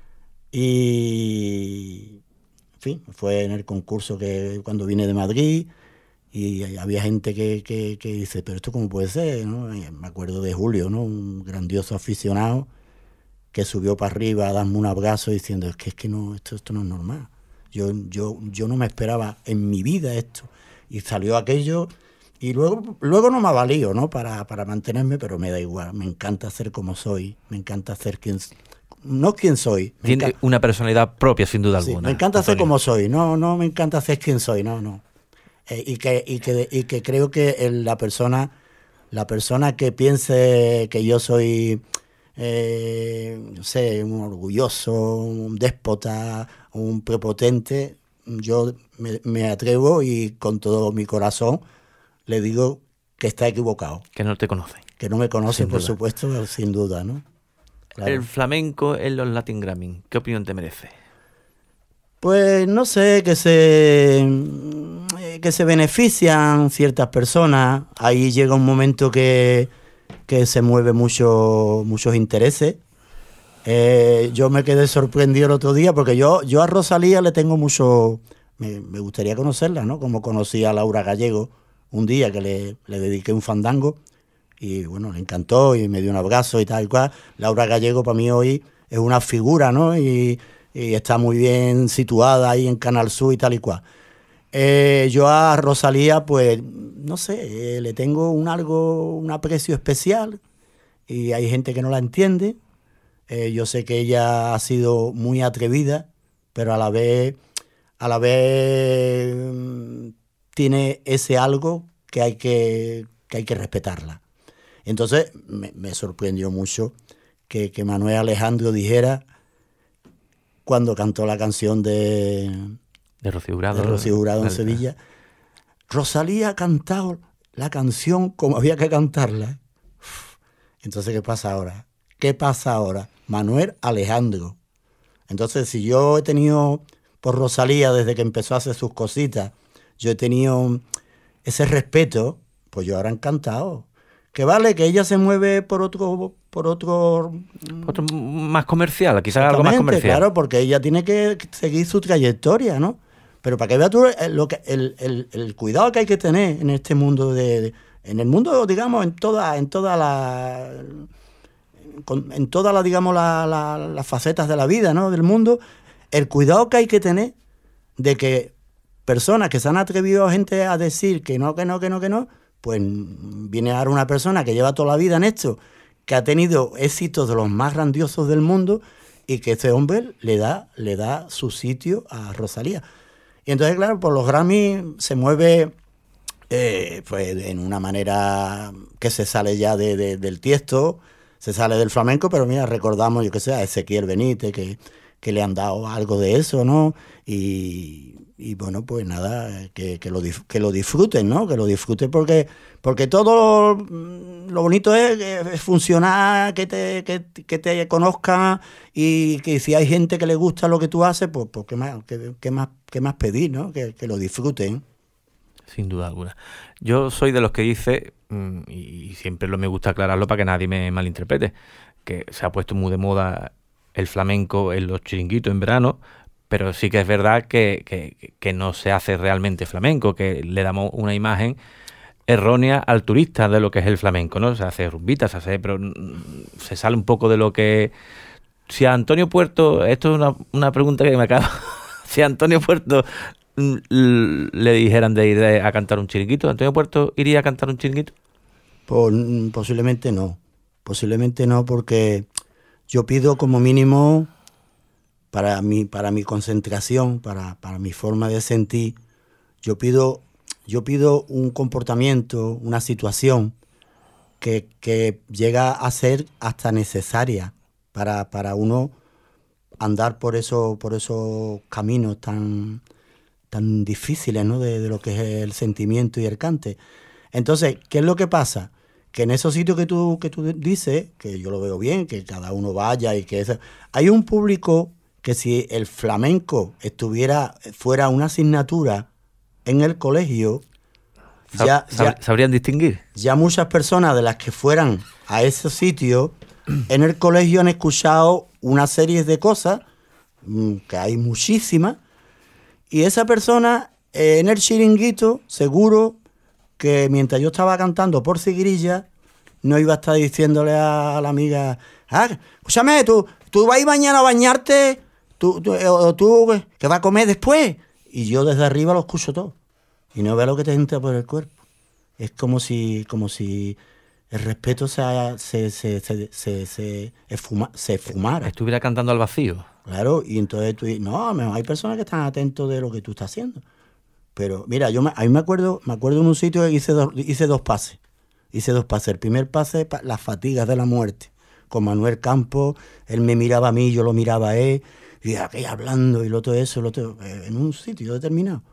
Y, en fin, fue en el concurso que cuando vine de Madrid, y había gente que, que, que dice, pero esto cómo puede ser, ¿no? Y me acuerdo de Julio, ¿no? Un grandioso aficionado que subió para arriba a darme un abrazo diciendo, es que, es que no, esto, esto no es normal. Yo, yo, yo no me esperaba en mi vida esto. Y salió aquello, y luego, luego no me ha valido, ¿no? Para, para mantenerme, pero me da igual. Me encanta ser como soy, me encanta ser quien... No quien soy. Tiene encanta, una personalidad propia, sin duda sí, alguna. Me encanta Antonio. ser como soy, no, no me encanta ser quien soy, no, no. Eh, y, que, y, que, y que creo que el, la persona la persona que piense que yo soy, eh, no sé, un orgulloso, un déspota, un prepotente, yo me, me atrevo y con todo mi corazón le digo que está equivocado. Que no te conoce. Que no me conoce, Sin por duda. supuesto, sin duda, ¿no? Claro. El flamenco en los Latin Grammy, ¿qué opinión te merece? Pues no sé, que se que se benefician ciertas personas. Ahí llega un momento que, que se mueve mucho, muchos intereses. Eh, yo me quedé sorprendido el otro día porque yo, yo a Rosalía le tengo mucho... Me, me gustaría conocerla, ¿no? Como conocí a Laura Gallego un día que le, le dediqué un fandango y bueno, le encantó y me dio un abrazo y tal y cual. Laura Gallego para mí hoy es una figura, ¿no? Y, y está muy bien situada ahí en Canal Sur y tal y cual. Eh, yo a Rosalía, pues, no sé, eh, le tengo un algo, un aprecio especial y hay gente que no la entiende. Eh, yo sé que ella ha sido muy atrevida, pero a la vez, a la vez mm, tiene ese algo que hay que, que hay que respetarla. Entonces me, me sorprendió mucho que, que Manuel Alejandro dijera, cuando cantó la canción de, de Rocío Jurado, de Rocío Jurado en Sevilla, Rosalía ha cantado la canción como había que cantarla. Entonces, ¿qué pasa ahora? ¿Qué pasa ahora? Manuel Alejandro. Entonces, si yo he tenido por Rosalía desde que empezó a hacer sus cositas, yo he tenido ese respeto, pues yo ahora encantado. Que vale, que ella se mueve por otro... por otro, otro más comercial, quizás algo más comercial. Claro, porque ella tiene que seguir su trayectoria, ¿no? Pero para que veas tú lo que, el, el, el cuidado que hay que tener en este mundo, de, de en el mundo, digamos, en toda, en toda la... Con, en todas las, digamos, la, la, las facetas de la vida, ¿no? Del mundo, el cuidado que hay que tener de que personas que se han atrevido a gente a decir que no, que no, que no, que no, pues viene ahora una persona que lleva toda la vida en esto, que ha tenido éxitos de los más grandiosos del mundo y que ese hombre le da, le da su sitio a Rosalía. Y entonces, claro, por los Grammy se mueve eh, pues en una manera que se sale ya de, de, del tiesto, se sale del flamenco, pero mira, recordamos, yo qué sé, a Ezequiel Benítez, que, que le han dado algo de eso, ¿no? Y, y bueno, pues nada, que, que, lo, que lo disfruten, ¿no? Que lo disfruten porque, porque todo lo, lo bonito es, es funcionar, que te, que, que te conozcan y que si hay gente que le gusta lo que tú haces, pues, pues ¿qué más, qué, qué más, qué más pedir, ¿no? Que, que lo disfruten. Sin duda alguna. Yo soy de los que dice, y siempre lo me gusta aclararlo para que nadie me malinterprete, que se ha puesto muy de moda el flamenco en los chiringuitos en verano, pero sí que es verdad que, que, que no se hace realmente flamenco, que le damos una imagen errónea al turista de lo que es el flamenco, ¿no? Se hace rumbitas, se hace, pero se sale un poco de lo que... Si a Antonio Puerto, esto es una, una pregunta que me acaba, si a Antonio Puerto le dijeran de ir a cantar un chiringuito, ¿Antonio Puerto iría a cantar un chiringuito? Pues, posiblemente no, posiblemente no, porque yo pido como mínimo para mi, para mi concentración, para, para mi forma de sentir, yo pido, yo pido un comportamiento, una situación que, que llega a ser hasta necesaria para, para uno andar por eso, por esos caminos tan, tan difíciles, ¿no? De, de lo que es el sentimiento y el cante. Entonces, ¿qué es lo que pasa? Que en esos sitios que tú, que tú dices, que yo lo veo bien, que cada uno vaya y que eso, hay un público que si el flamenco estuviera, fuera una asignatura en el colegio, ya, ya ¿sabrían distinguir? Ya muchas personas de las que fueran a esos sitios, en el colegio han escuchado una serie de cosas, que hay muchísimas, y esa persona eh, en el chiringuito, seguro que mientras yo estaba cantando por Sigrilla, no iba a estar diciéndole a, a la amiga, ah, escúchame, tú, tú vas a ir mañana a bañarte, tú, tú, o tú que vas a comer después. Y yo desde arriba lo escucho todo. Y no veo lo que te entra por el cuerpo. Es como si, como si el respeto se, se, se, se, se, se, esfuma, se fumara. Estuviera cantando al vacío. Claro, y entonces tú dices, no, hay personas que están atentos de lo que tú estás haciendo. Pero mira, yo me, a mí me acuerdo, me acuerdo en un sitio que hice dos, hice dos pases. Hice dos pases. El primer pase, las fatigas de la muerte. Con Manuel Campos, él me miraba a mí, yo lo miraba a él, y aquella hablando, y lo otro eso, lo otro, en un sitio determinado.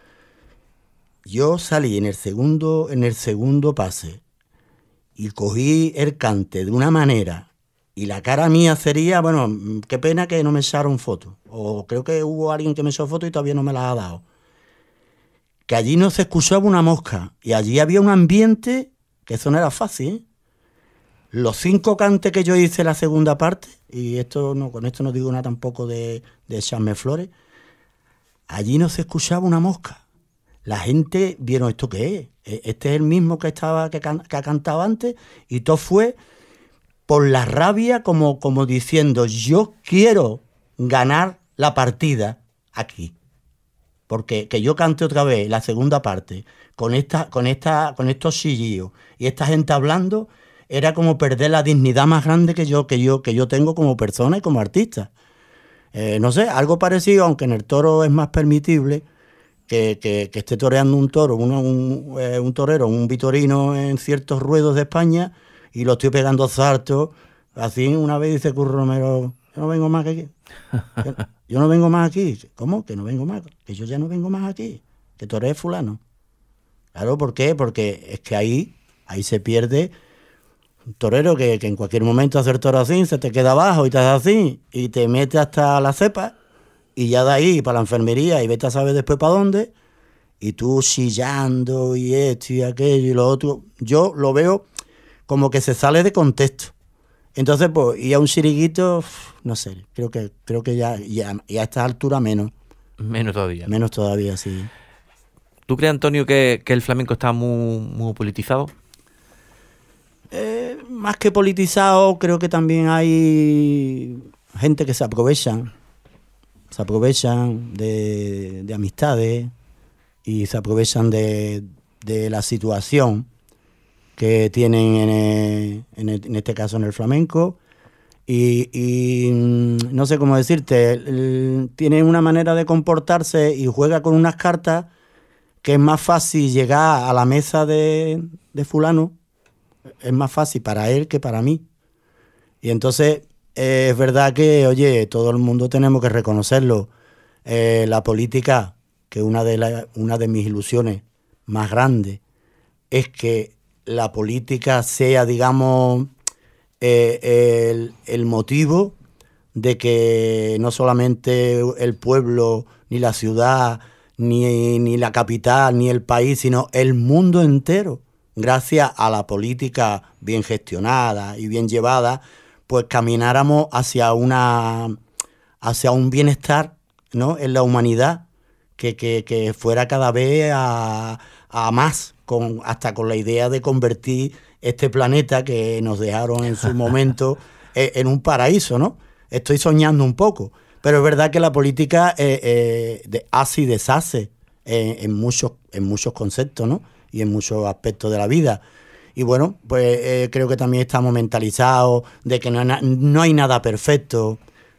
Yo salí en el segundo, en el segundo pase, y cogí el cante de una manera, y la cara mía sería, bueno, qué pena que no me echaron fotos. O creo que hubo alguien que me echó fotos y todavía no me las ha dado. Que allí no se escuchaba una mosca, y allí había un ambiente que eso no era fácil, ¿eh? Los cinco cantes que yo hice la segunda parte, y esto no, con esto no digo nada tampoco de, de echarme flores, allí no se escuchaba una mosca. La gente vieron, ¿esto qué es? Este es el mismo que estaba que, can, que ha cantado antes, y todo fue por la rabia, como, como diciendo, yo quiero ganar la partida aquí. Porque que yo cante otra vez la segunda parte con esta, con esta, con estos chillillos y esta gente hablando, era como perder la dignidad más grande que yo, que yo, que yo tengo como persona y como artista. Eh, no sé, algo parecido, aunque en el toro es más permitible que, que, que esté toreando un toro, uno, un, eh, un torero, un vitorino en ciertos ruedos de España, y lo estoy pegando saltos. Así una vez dice Curro Romero, yo no vengo más que aquí. Yo, yo no vengo más aquí. ¿Cómo? Que no vengo más. Que yo ya no vengo más aquí. Que toree fulano. Claro, ¿por qué? Porque es que ahí, ahí se pierde un torero que, que en cualquier momento hace el toro así, se te queda abajo y te hace así, y te mete hasta la cepa, y ya de ahí para la enfermería, y vete a saber después para dónde, y tú chillando y esto y aquello y lo otro. Yo lo veo como que se sale de contexto. Entonces, pues, y a un chiriguito, no sé, creo que creo que ya, ya, ya a esta altura menos. Menos todavía. Menos todavía, sí. ¿Tú crees, Antonio, que, que el flamenco está muy, muy politizado? Eh, más que politizado, creo que también hay gente que se aprovechan, se aprovechan de, de amistades y se aprovechan de, de la situación que tienen en, el, en, el, en este caso en el flamenco, y, y no sé cómo decirte, el, tiene una manera de comportarse y juega con unas cartas que es más fácil llegar a la mesa de, de fulano, es más fácil para él que para mí. Y entonces eh, es verdad que, oye, todo el mundo tenemos que reconocerlo. Eh, la política, que una de, la, una de mis ilusiones más grandes es que la política sea, digamos, eh, el, el motivo de que no solamente el pueblo, ni la ciudad, ni, ni la capital, ni el país, sino el mundo entero, gracias a la política bien gestionada y bien llevada, pues camináramos hacia una hacia un bienestar, ¿no?, en la humanidad, que, que, que fuera cada vez a, a más, con, hasta con la idea de convertir este planeta que nos dejaron en su momento en, en un paraíso, ¿no? Estoy soñando un poco, pero es verdad que la política eh, eh, de, hace y deshace en, en, muchos, en muchos conceptos, ¿no?, y en muchos aspectos de la vida. Y bueno, pues eh, creo que también estamos mentalizados de que no hay, na- no hay nada perfecto,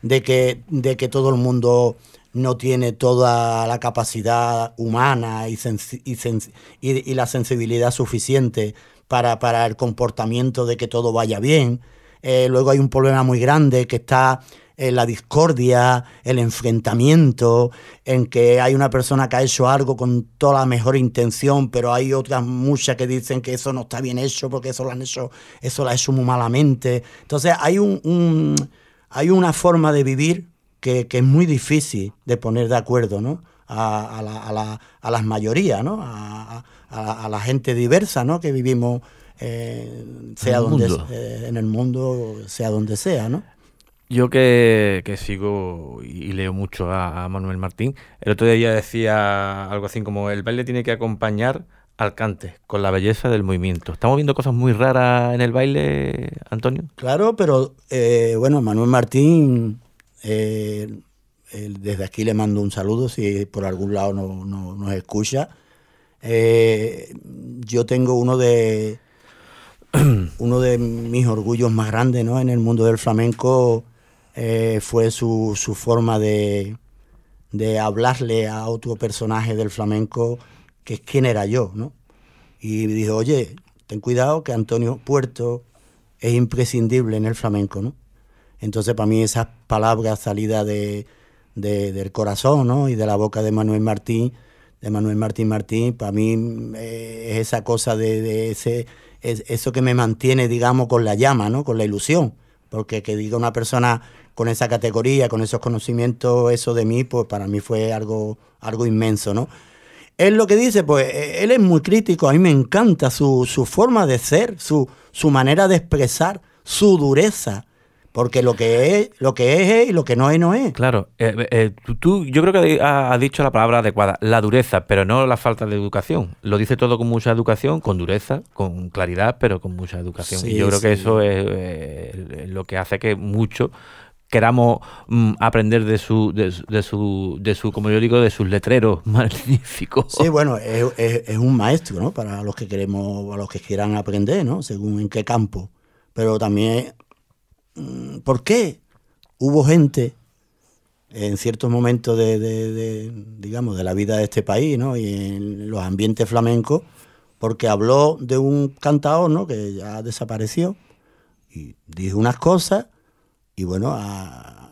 de que, de que todo el mundo no tiene toda la capacidad humana y, sensi- y, sensi- y, y la sensibilidad suficiente para, para el comportamiento de que todo vaya bien. Eh, luego hay un problema muy grande que está en la discordia, el enfrentamiento, en que hay una persona que ha hecho algo con toda la mejor intención, pero hay otras muchas que dicen que eso no está bien hecho porque eso lo han hecho, eso lo ha hecho muy malamente. Entonces hay un, un hay una forma de vivir que, que es muy difícil de poner de acuerdo, ¿no? A, a, la, a, la, a las mayorías, ¿no? A, a, a la gente diversa, ¿no? Que vivimos eh, sea en el donde mundo. eh, en el mundo, sea donde sea, ¿no? Yo que, que sigo y leo mucho a, a Manuel Martín, el otro día decía algo así como el baile tiene que acompañar al cante con la belleza del movimiento. ¿Estamos viendo cosas muy raras en el baile, Antonio? Claro, pero eh, bueno, Manuel Martín, eh, eh, desde aquí le mando un saludo si por algún lado no, no, nos escucha. Eh, yo tengo uno de uno de mis orgullos más grandes, ¿no? En el mundo del flamenco eh, fue su, su forma de, de hablarle a otro personaje del flamenco que es quién era yo, ¿no? Y dijo, oye, ten cuidado que Antonio Puerto es imprescindible en el flamenco, ¿no? Entonces para mí esas palabras salidas de, de, del corazón, ¿no? Y de la boca de Manuel Martín, de Manuel Martín Martín, para mí eh, es esa cosa de, de ese, es, eso que me mantiene, digamos, con la llama, ¿no? Con la ilusión, porque que diga una persona con esa categoría, con esos conocimientos, eso de mí, pues para mí fue algo, algo inmenso, ¿no? Él lo que dice, pues él es muy crítico, a mí me encanta su, su forma de ser, su, su manera de expresar, su dureza, porque lo que es, lo que es, es y lo que no es, no es. Claro, eh, eh, tú, tú, yo creo que has dicho la palabra adecuada, la dureza, pero no la falta de educación. Lo dice todo con mucha educación, con dureza, con claridad, pero con mucha educación. Sí, y yo creo sí. que eso es eh, lo que hace que muchos queramos mm, aprender de su, de, su- de su, de su, como yo digo, de sus letreros magníficos. Sí, bueno, es, es, es un maestro, ¿no? Para los que queremos, a los que quieran aprender, ¿no? Según en qué campo. Pero también, mm, ¿por qué hubo gente en ciertos momentos de, de, de, digamos, de la vida de este país, ¿no? Y en los ambientes flamencos, porque habló de un cantador, ¿no? Que ya desapareció y dijo unas cosas y bueno, a,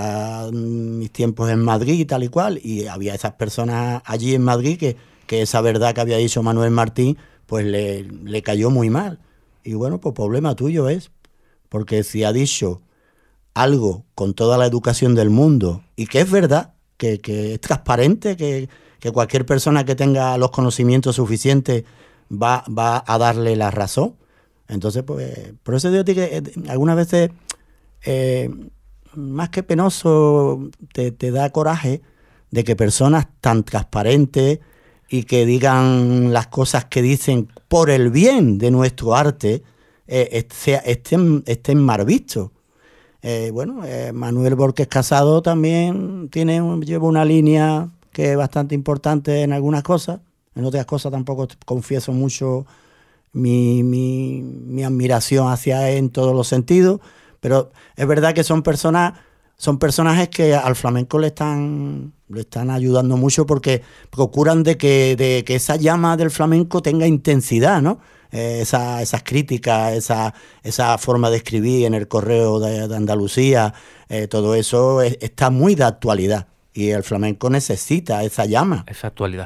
eran mis tiempos en Madrid y tal y cual, y había esas personas allí en Madrid que, que esa verdad que había dicho Manuel Martín, pues le, le cayó muy mal. Y bueno, pues problema tuyo es, porque si ha dicho algo con toda la educación del mundo, y que es verdad, que, que es transparente, que, que cualquier persona que tenga los conocimientos suficientes va, va a darle la razón. Entonces, pues, por eso digo que eh, algunas veces... Eh, más que penoso, te, te da coraje de que personas tan transparentes y que digan las cosas que dicen por el bien de nuestro arte eh, est- estén, estén mal vistos. Eh, bueno, eh, Manuel Borges Casado también tiene un- lleva una línea que es bastante importante en algunas cosas, en otras cosas tampoco confieso mucho mi, mi, mi admiración hacia él en todos los sentidos. Pero es verdad que son personas, son personajes que al flamenco le están, le están ayudando mucho porque procuran de que, de que esa llama del flamenco tenga intensidad, ¿no? Eh, esa, esas críticas, esa, esa forma de escribir en el Correo de, de Andalucía, eh, todo eso es- está muy de actualidad y el flamenco necesita esa llama. Esa actualidad.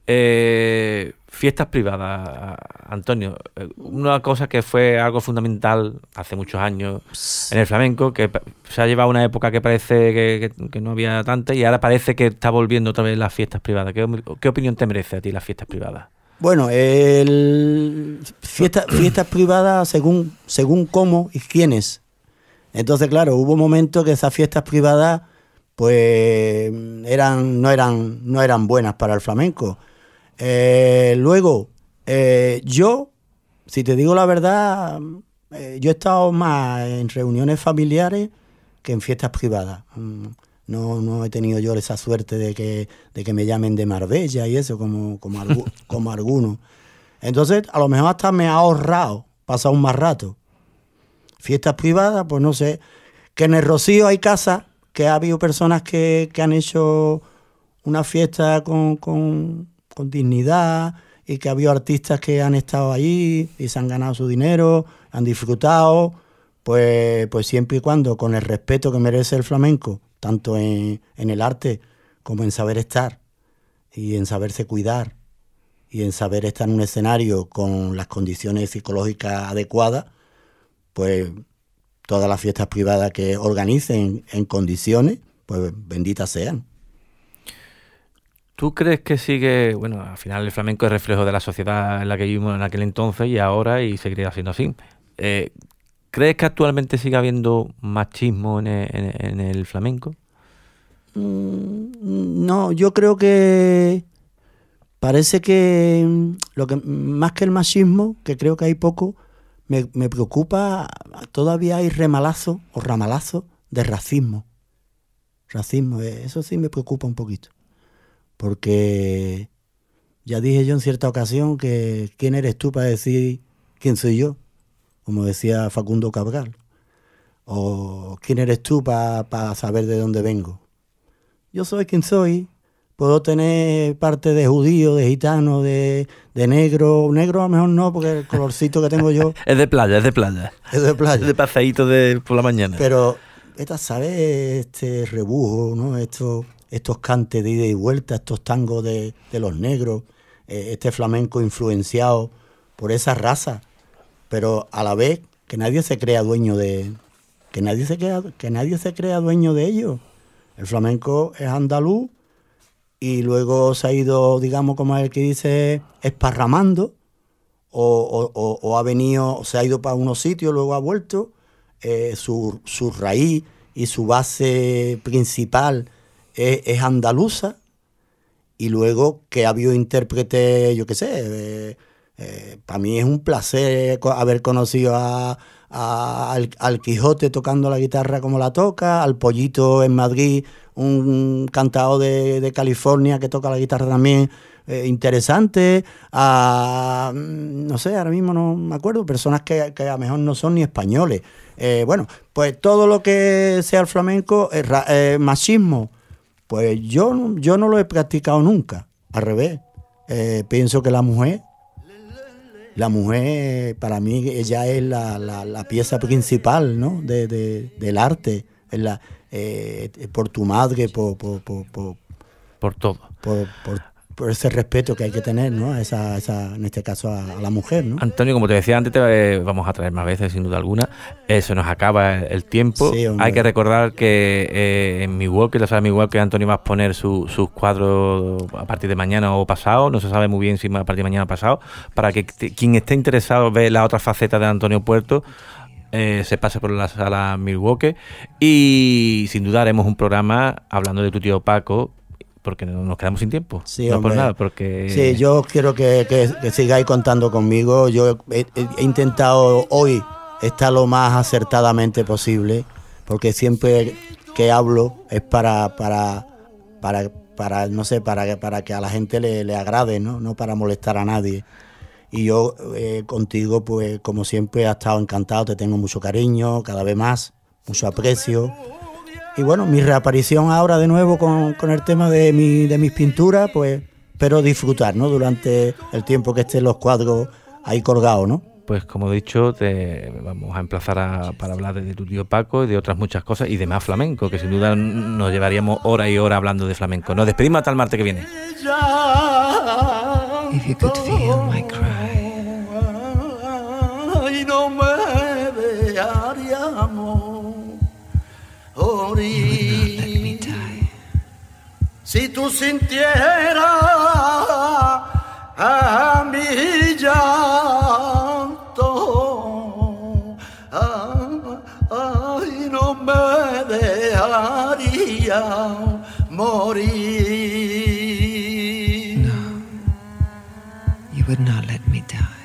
Eh, fiestas privadas, Antonio. Eh, Una cosa que fue algo fundamental hace muchos años en el flamenco, que pa- se ha llevado una época que parece que, que- que no había tantas y ahora parece que está volviendo otra vez las fiestas privadas. ¿Qué, qué opinión te merece a ti las fiestas privadas? Bueno, el fiesta, fiestas privadas según, según cómo y quiénes. Entonces, claro, hubo momentos que esas fiestas privadas pues eran, no eran, no eran buenas para el flamenco. Eh, luego, eh, yo, si te digo la verdad, eh, yo he estado más en reuniones familiares que en fiestas privadas. Mm, No, no he tenido yo esa suerte de que, de que me llamen de Marbella y eso, como, como, algu- como algunos. Entonces, a lo mejor hasta me ha ahorrado pasar un más rato. Fiestas privadas, pues no sé. Que en el Rocío hay casas que ha habido personas que, que han hecho una fiesta con, con, con dignidad, y que ha habido artistas que han estado allí y se han ganado su dinero, han disfrutado, pues, pues siempre y cuando con el respeto que merece el flamenco, tanto en, en el arte como en saber estar y en saberse cuidar y en saber estar en un escenario con las condiciones psicológicas adecuadas, pues todas las fiestas privadas que organicen en condiciones, pues benditas sean. ¿Tú crees que sigue, bueno, al final el flamenco es reflejo de la sociedad en la que vivimos en aquel entonces y ahora, y seguirá siendo así? Eh, ¿Crees que actualmente sigue habiendo machismo en el, en, en el flamenco? Mm, no, yo creo que parece que lo que más que el machismo, que creo que hay poco, me, me preocupa, todavía hay remalazos o ramalazos de racismo. Racismo, eso sí me preocupa un poquito. Porque ya dije yo en cierta ocasión que ¿quién eres tú para decir quién soy yo? Como decía Facundo Cabral. O ¿quién eres tú para pa saber de dónde vengo? Yo soy quien soy. Puedo tener parte de judío, de gitano, de, de negro. Negro a lo mejor no, porque el colorcito que tengo yo... es de playa, es de playa. Es de playa. Es de paseíto de, por la mañana. Pero, esta, ¿sabes? Este rebujo, ¿no? Esto... estos cantes de ida y vuelta, estos tangos de, de los negros, eh, este flamenco influenciado por esa raza, pero a la vez que nadie se crea dueño de que nadie se crea, que nadie se crea dueño de ello. El flamenco es andaluz y luego se ha ido, digamos, como el que dice, esparramando, o, o, o ha venido, se ha ido para unos sitios, luego ha vuelto. Eh, su, su raíz y su base principal Es, es andaluza, y luego que ha habido intérpretes, yo qué sé, eh, eh, para mí es un placer haber conocido a, a, al, al Quijote tocando la guitarra como la toca, al Pollito en Madrid, un cantao de, de California que toca la guitarra también eh, interesante, a, no sé, ahora mismo no me acuerdo, personas que, que a lo mejor no son ni españoles. Eh, bueno, pues todo lo que sea el flamenco, eh, eh, machismo, pues yo, yo no lo he practicado nunca, al revés. Eh, pienso que la mujer, la mujer para mí ella es la, la, la pieza principal, ¿no? de, de, del arte, es la, eh, por tu madre, por, por, por, por, por todo. Por, por, por ese respeto que hay que tener, ¿no? A esa, esa, en este caso a, a la mujer, ¿no? Antonio, como te decía antes, te eh, vamos a traer más veces, sin duda alguna. Eso nos acaba el tiempo. Sí, hay que recordar que eh, en Milwaukee, la sala de Milwaukee, Antonio va a exponer su, sus cuadros a partir de mañana o pasado. No se sabe muy bien si a partir de mañana o pasado. Para que te, quien esté interesado ve la otra faceta de Antonio Puerto, eh, se pase por la sala Milwaukee. Y sin duda haremos un programa hablando de tu tío Paco, porque nos quedamos sin tiempo. Sí, no hombre. por nada, porque... Sí, yo quiero que, que, que sigáis contando conmigo. Yo he, he intentado hoy estar lo más acertadamente posible, porque siempre que hablo es para para para, para no sé, para, para que a la gente le, le agrade, ¿no? No para molestar a nadie. Y yo eh, contigo, pues como siempre, he estado encantado, te tengo mucho cariño, cada vez más, mucho aprecio. Y bueno, mi reaparición ahora de nuevo con, con el tema de, mi, de mis pinturas, pues espero disfrutar, ¿no? Durante el tiempo que estén los cuadros ahí colgados, ¿no? Pues como he dicho, te vamos a emplazar a, para hablar de, de tu tío Paco y de otras muchas cosas y de más flamenco, que sin duda nos llevaríamos hora y hora hablando de flamenco. Nos despedimos hasta el martes que viene. If you could feel my cry. Y no me dejaríamos morir. Si tú sintieras a mi llanto, ay, no me dejaría morir. No, you would not let me die.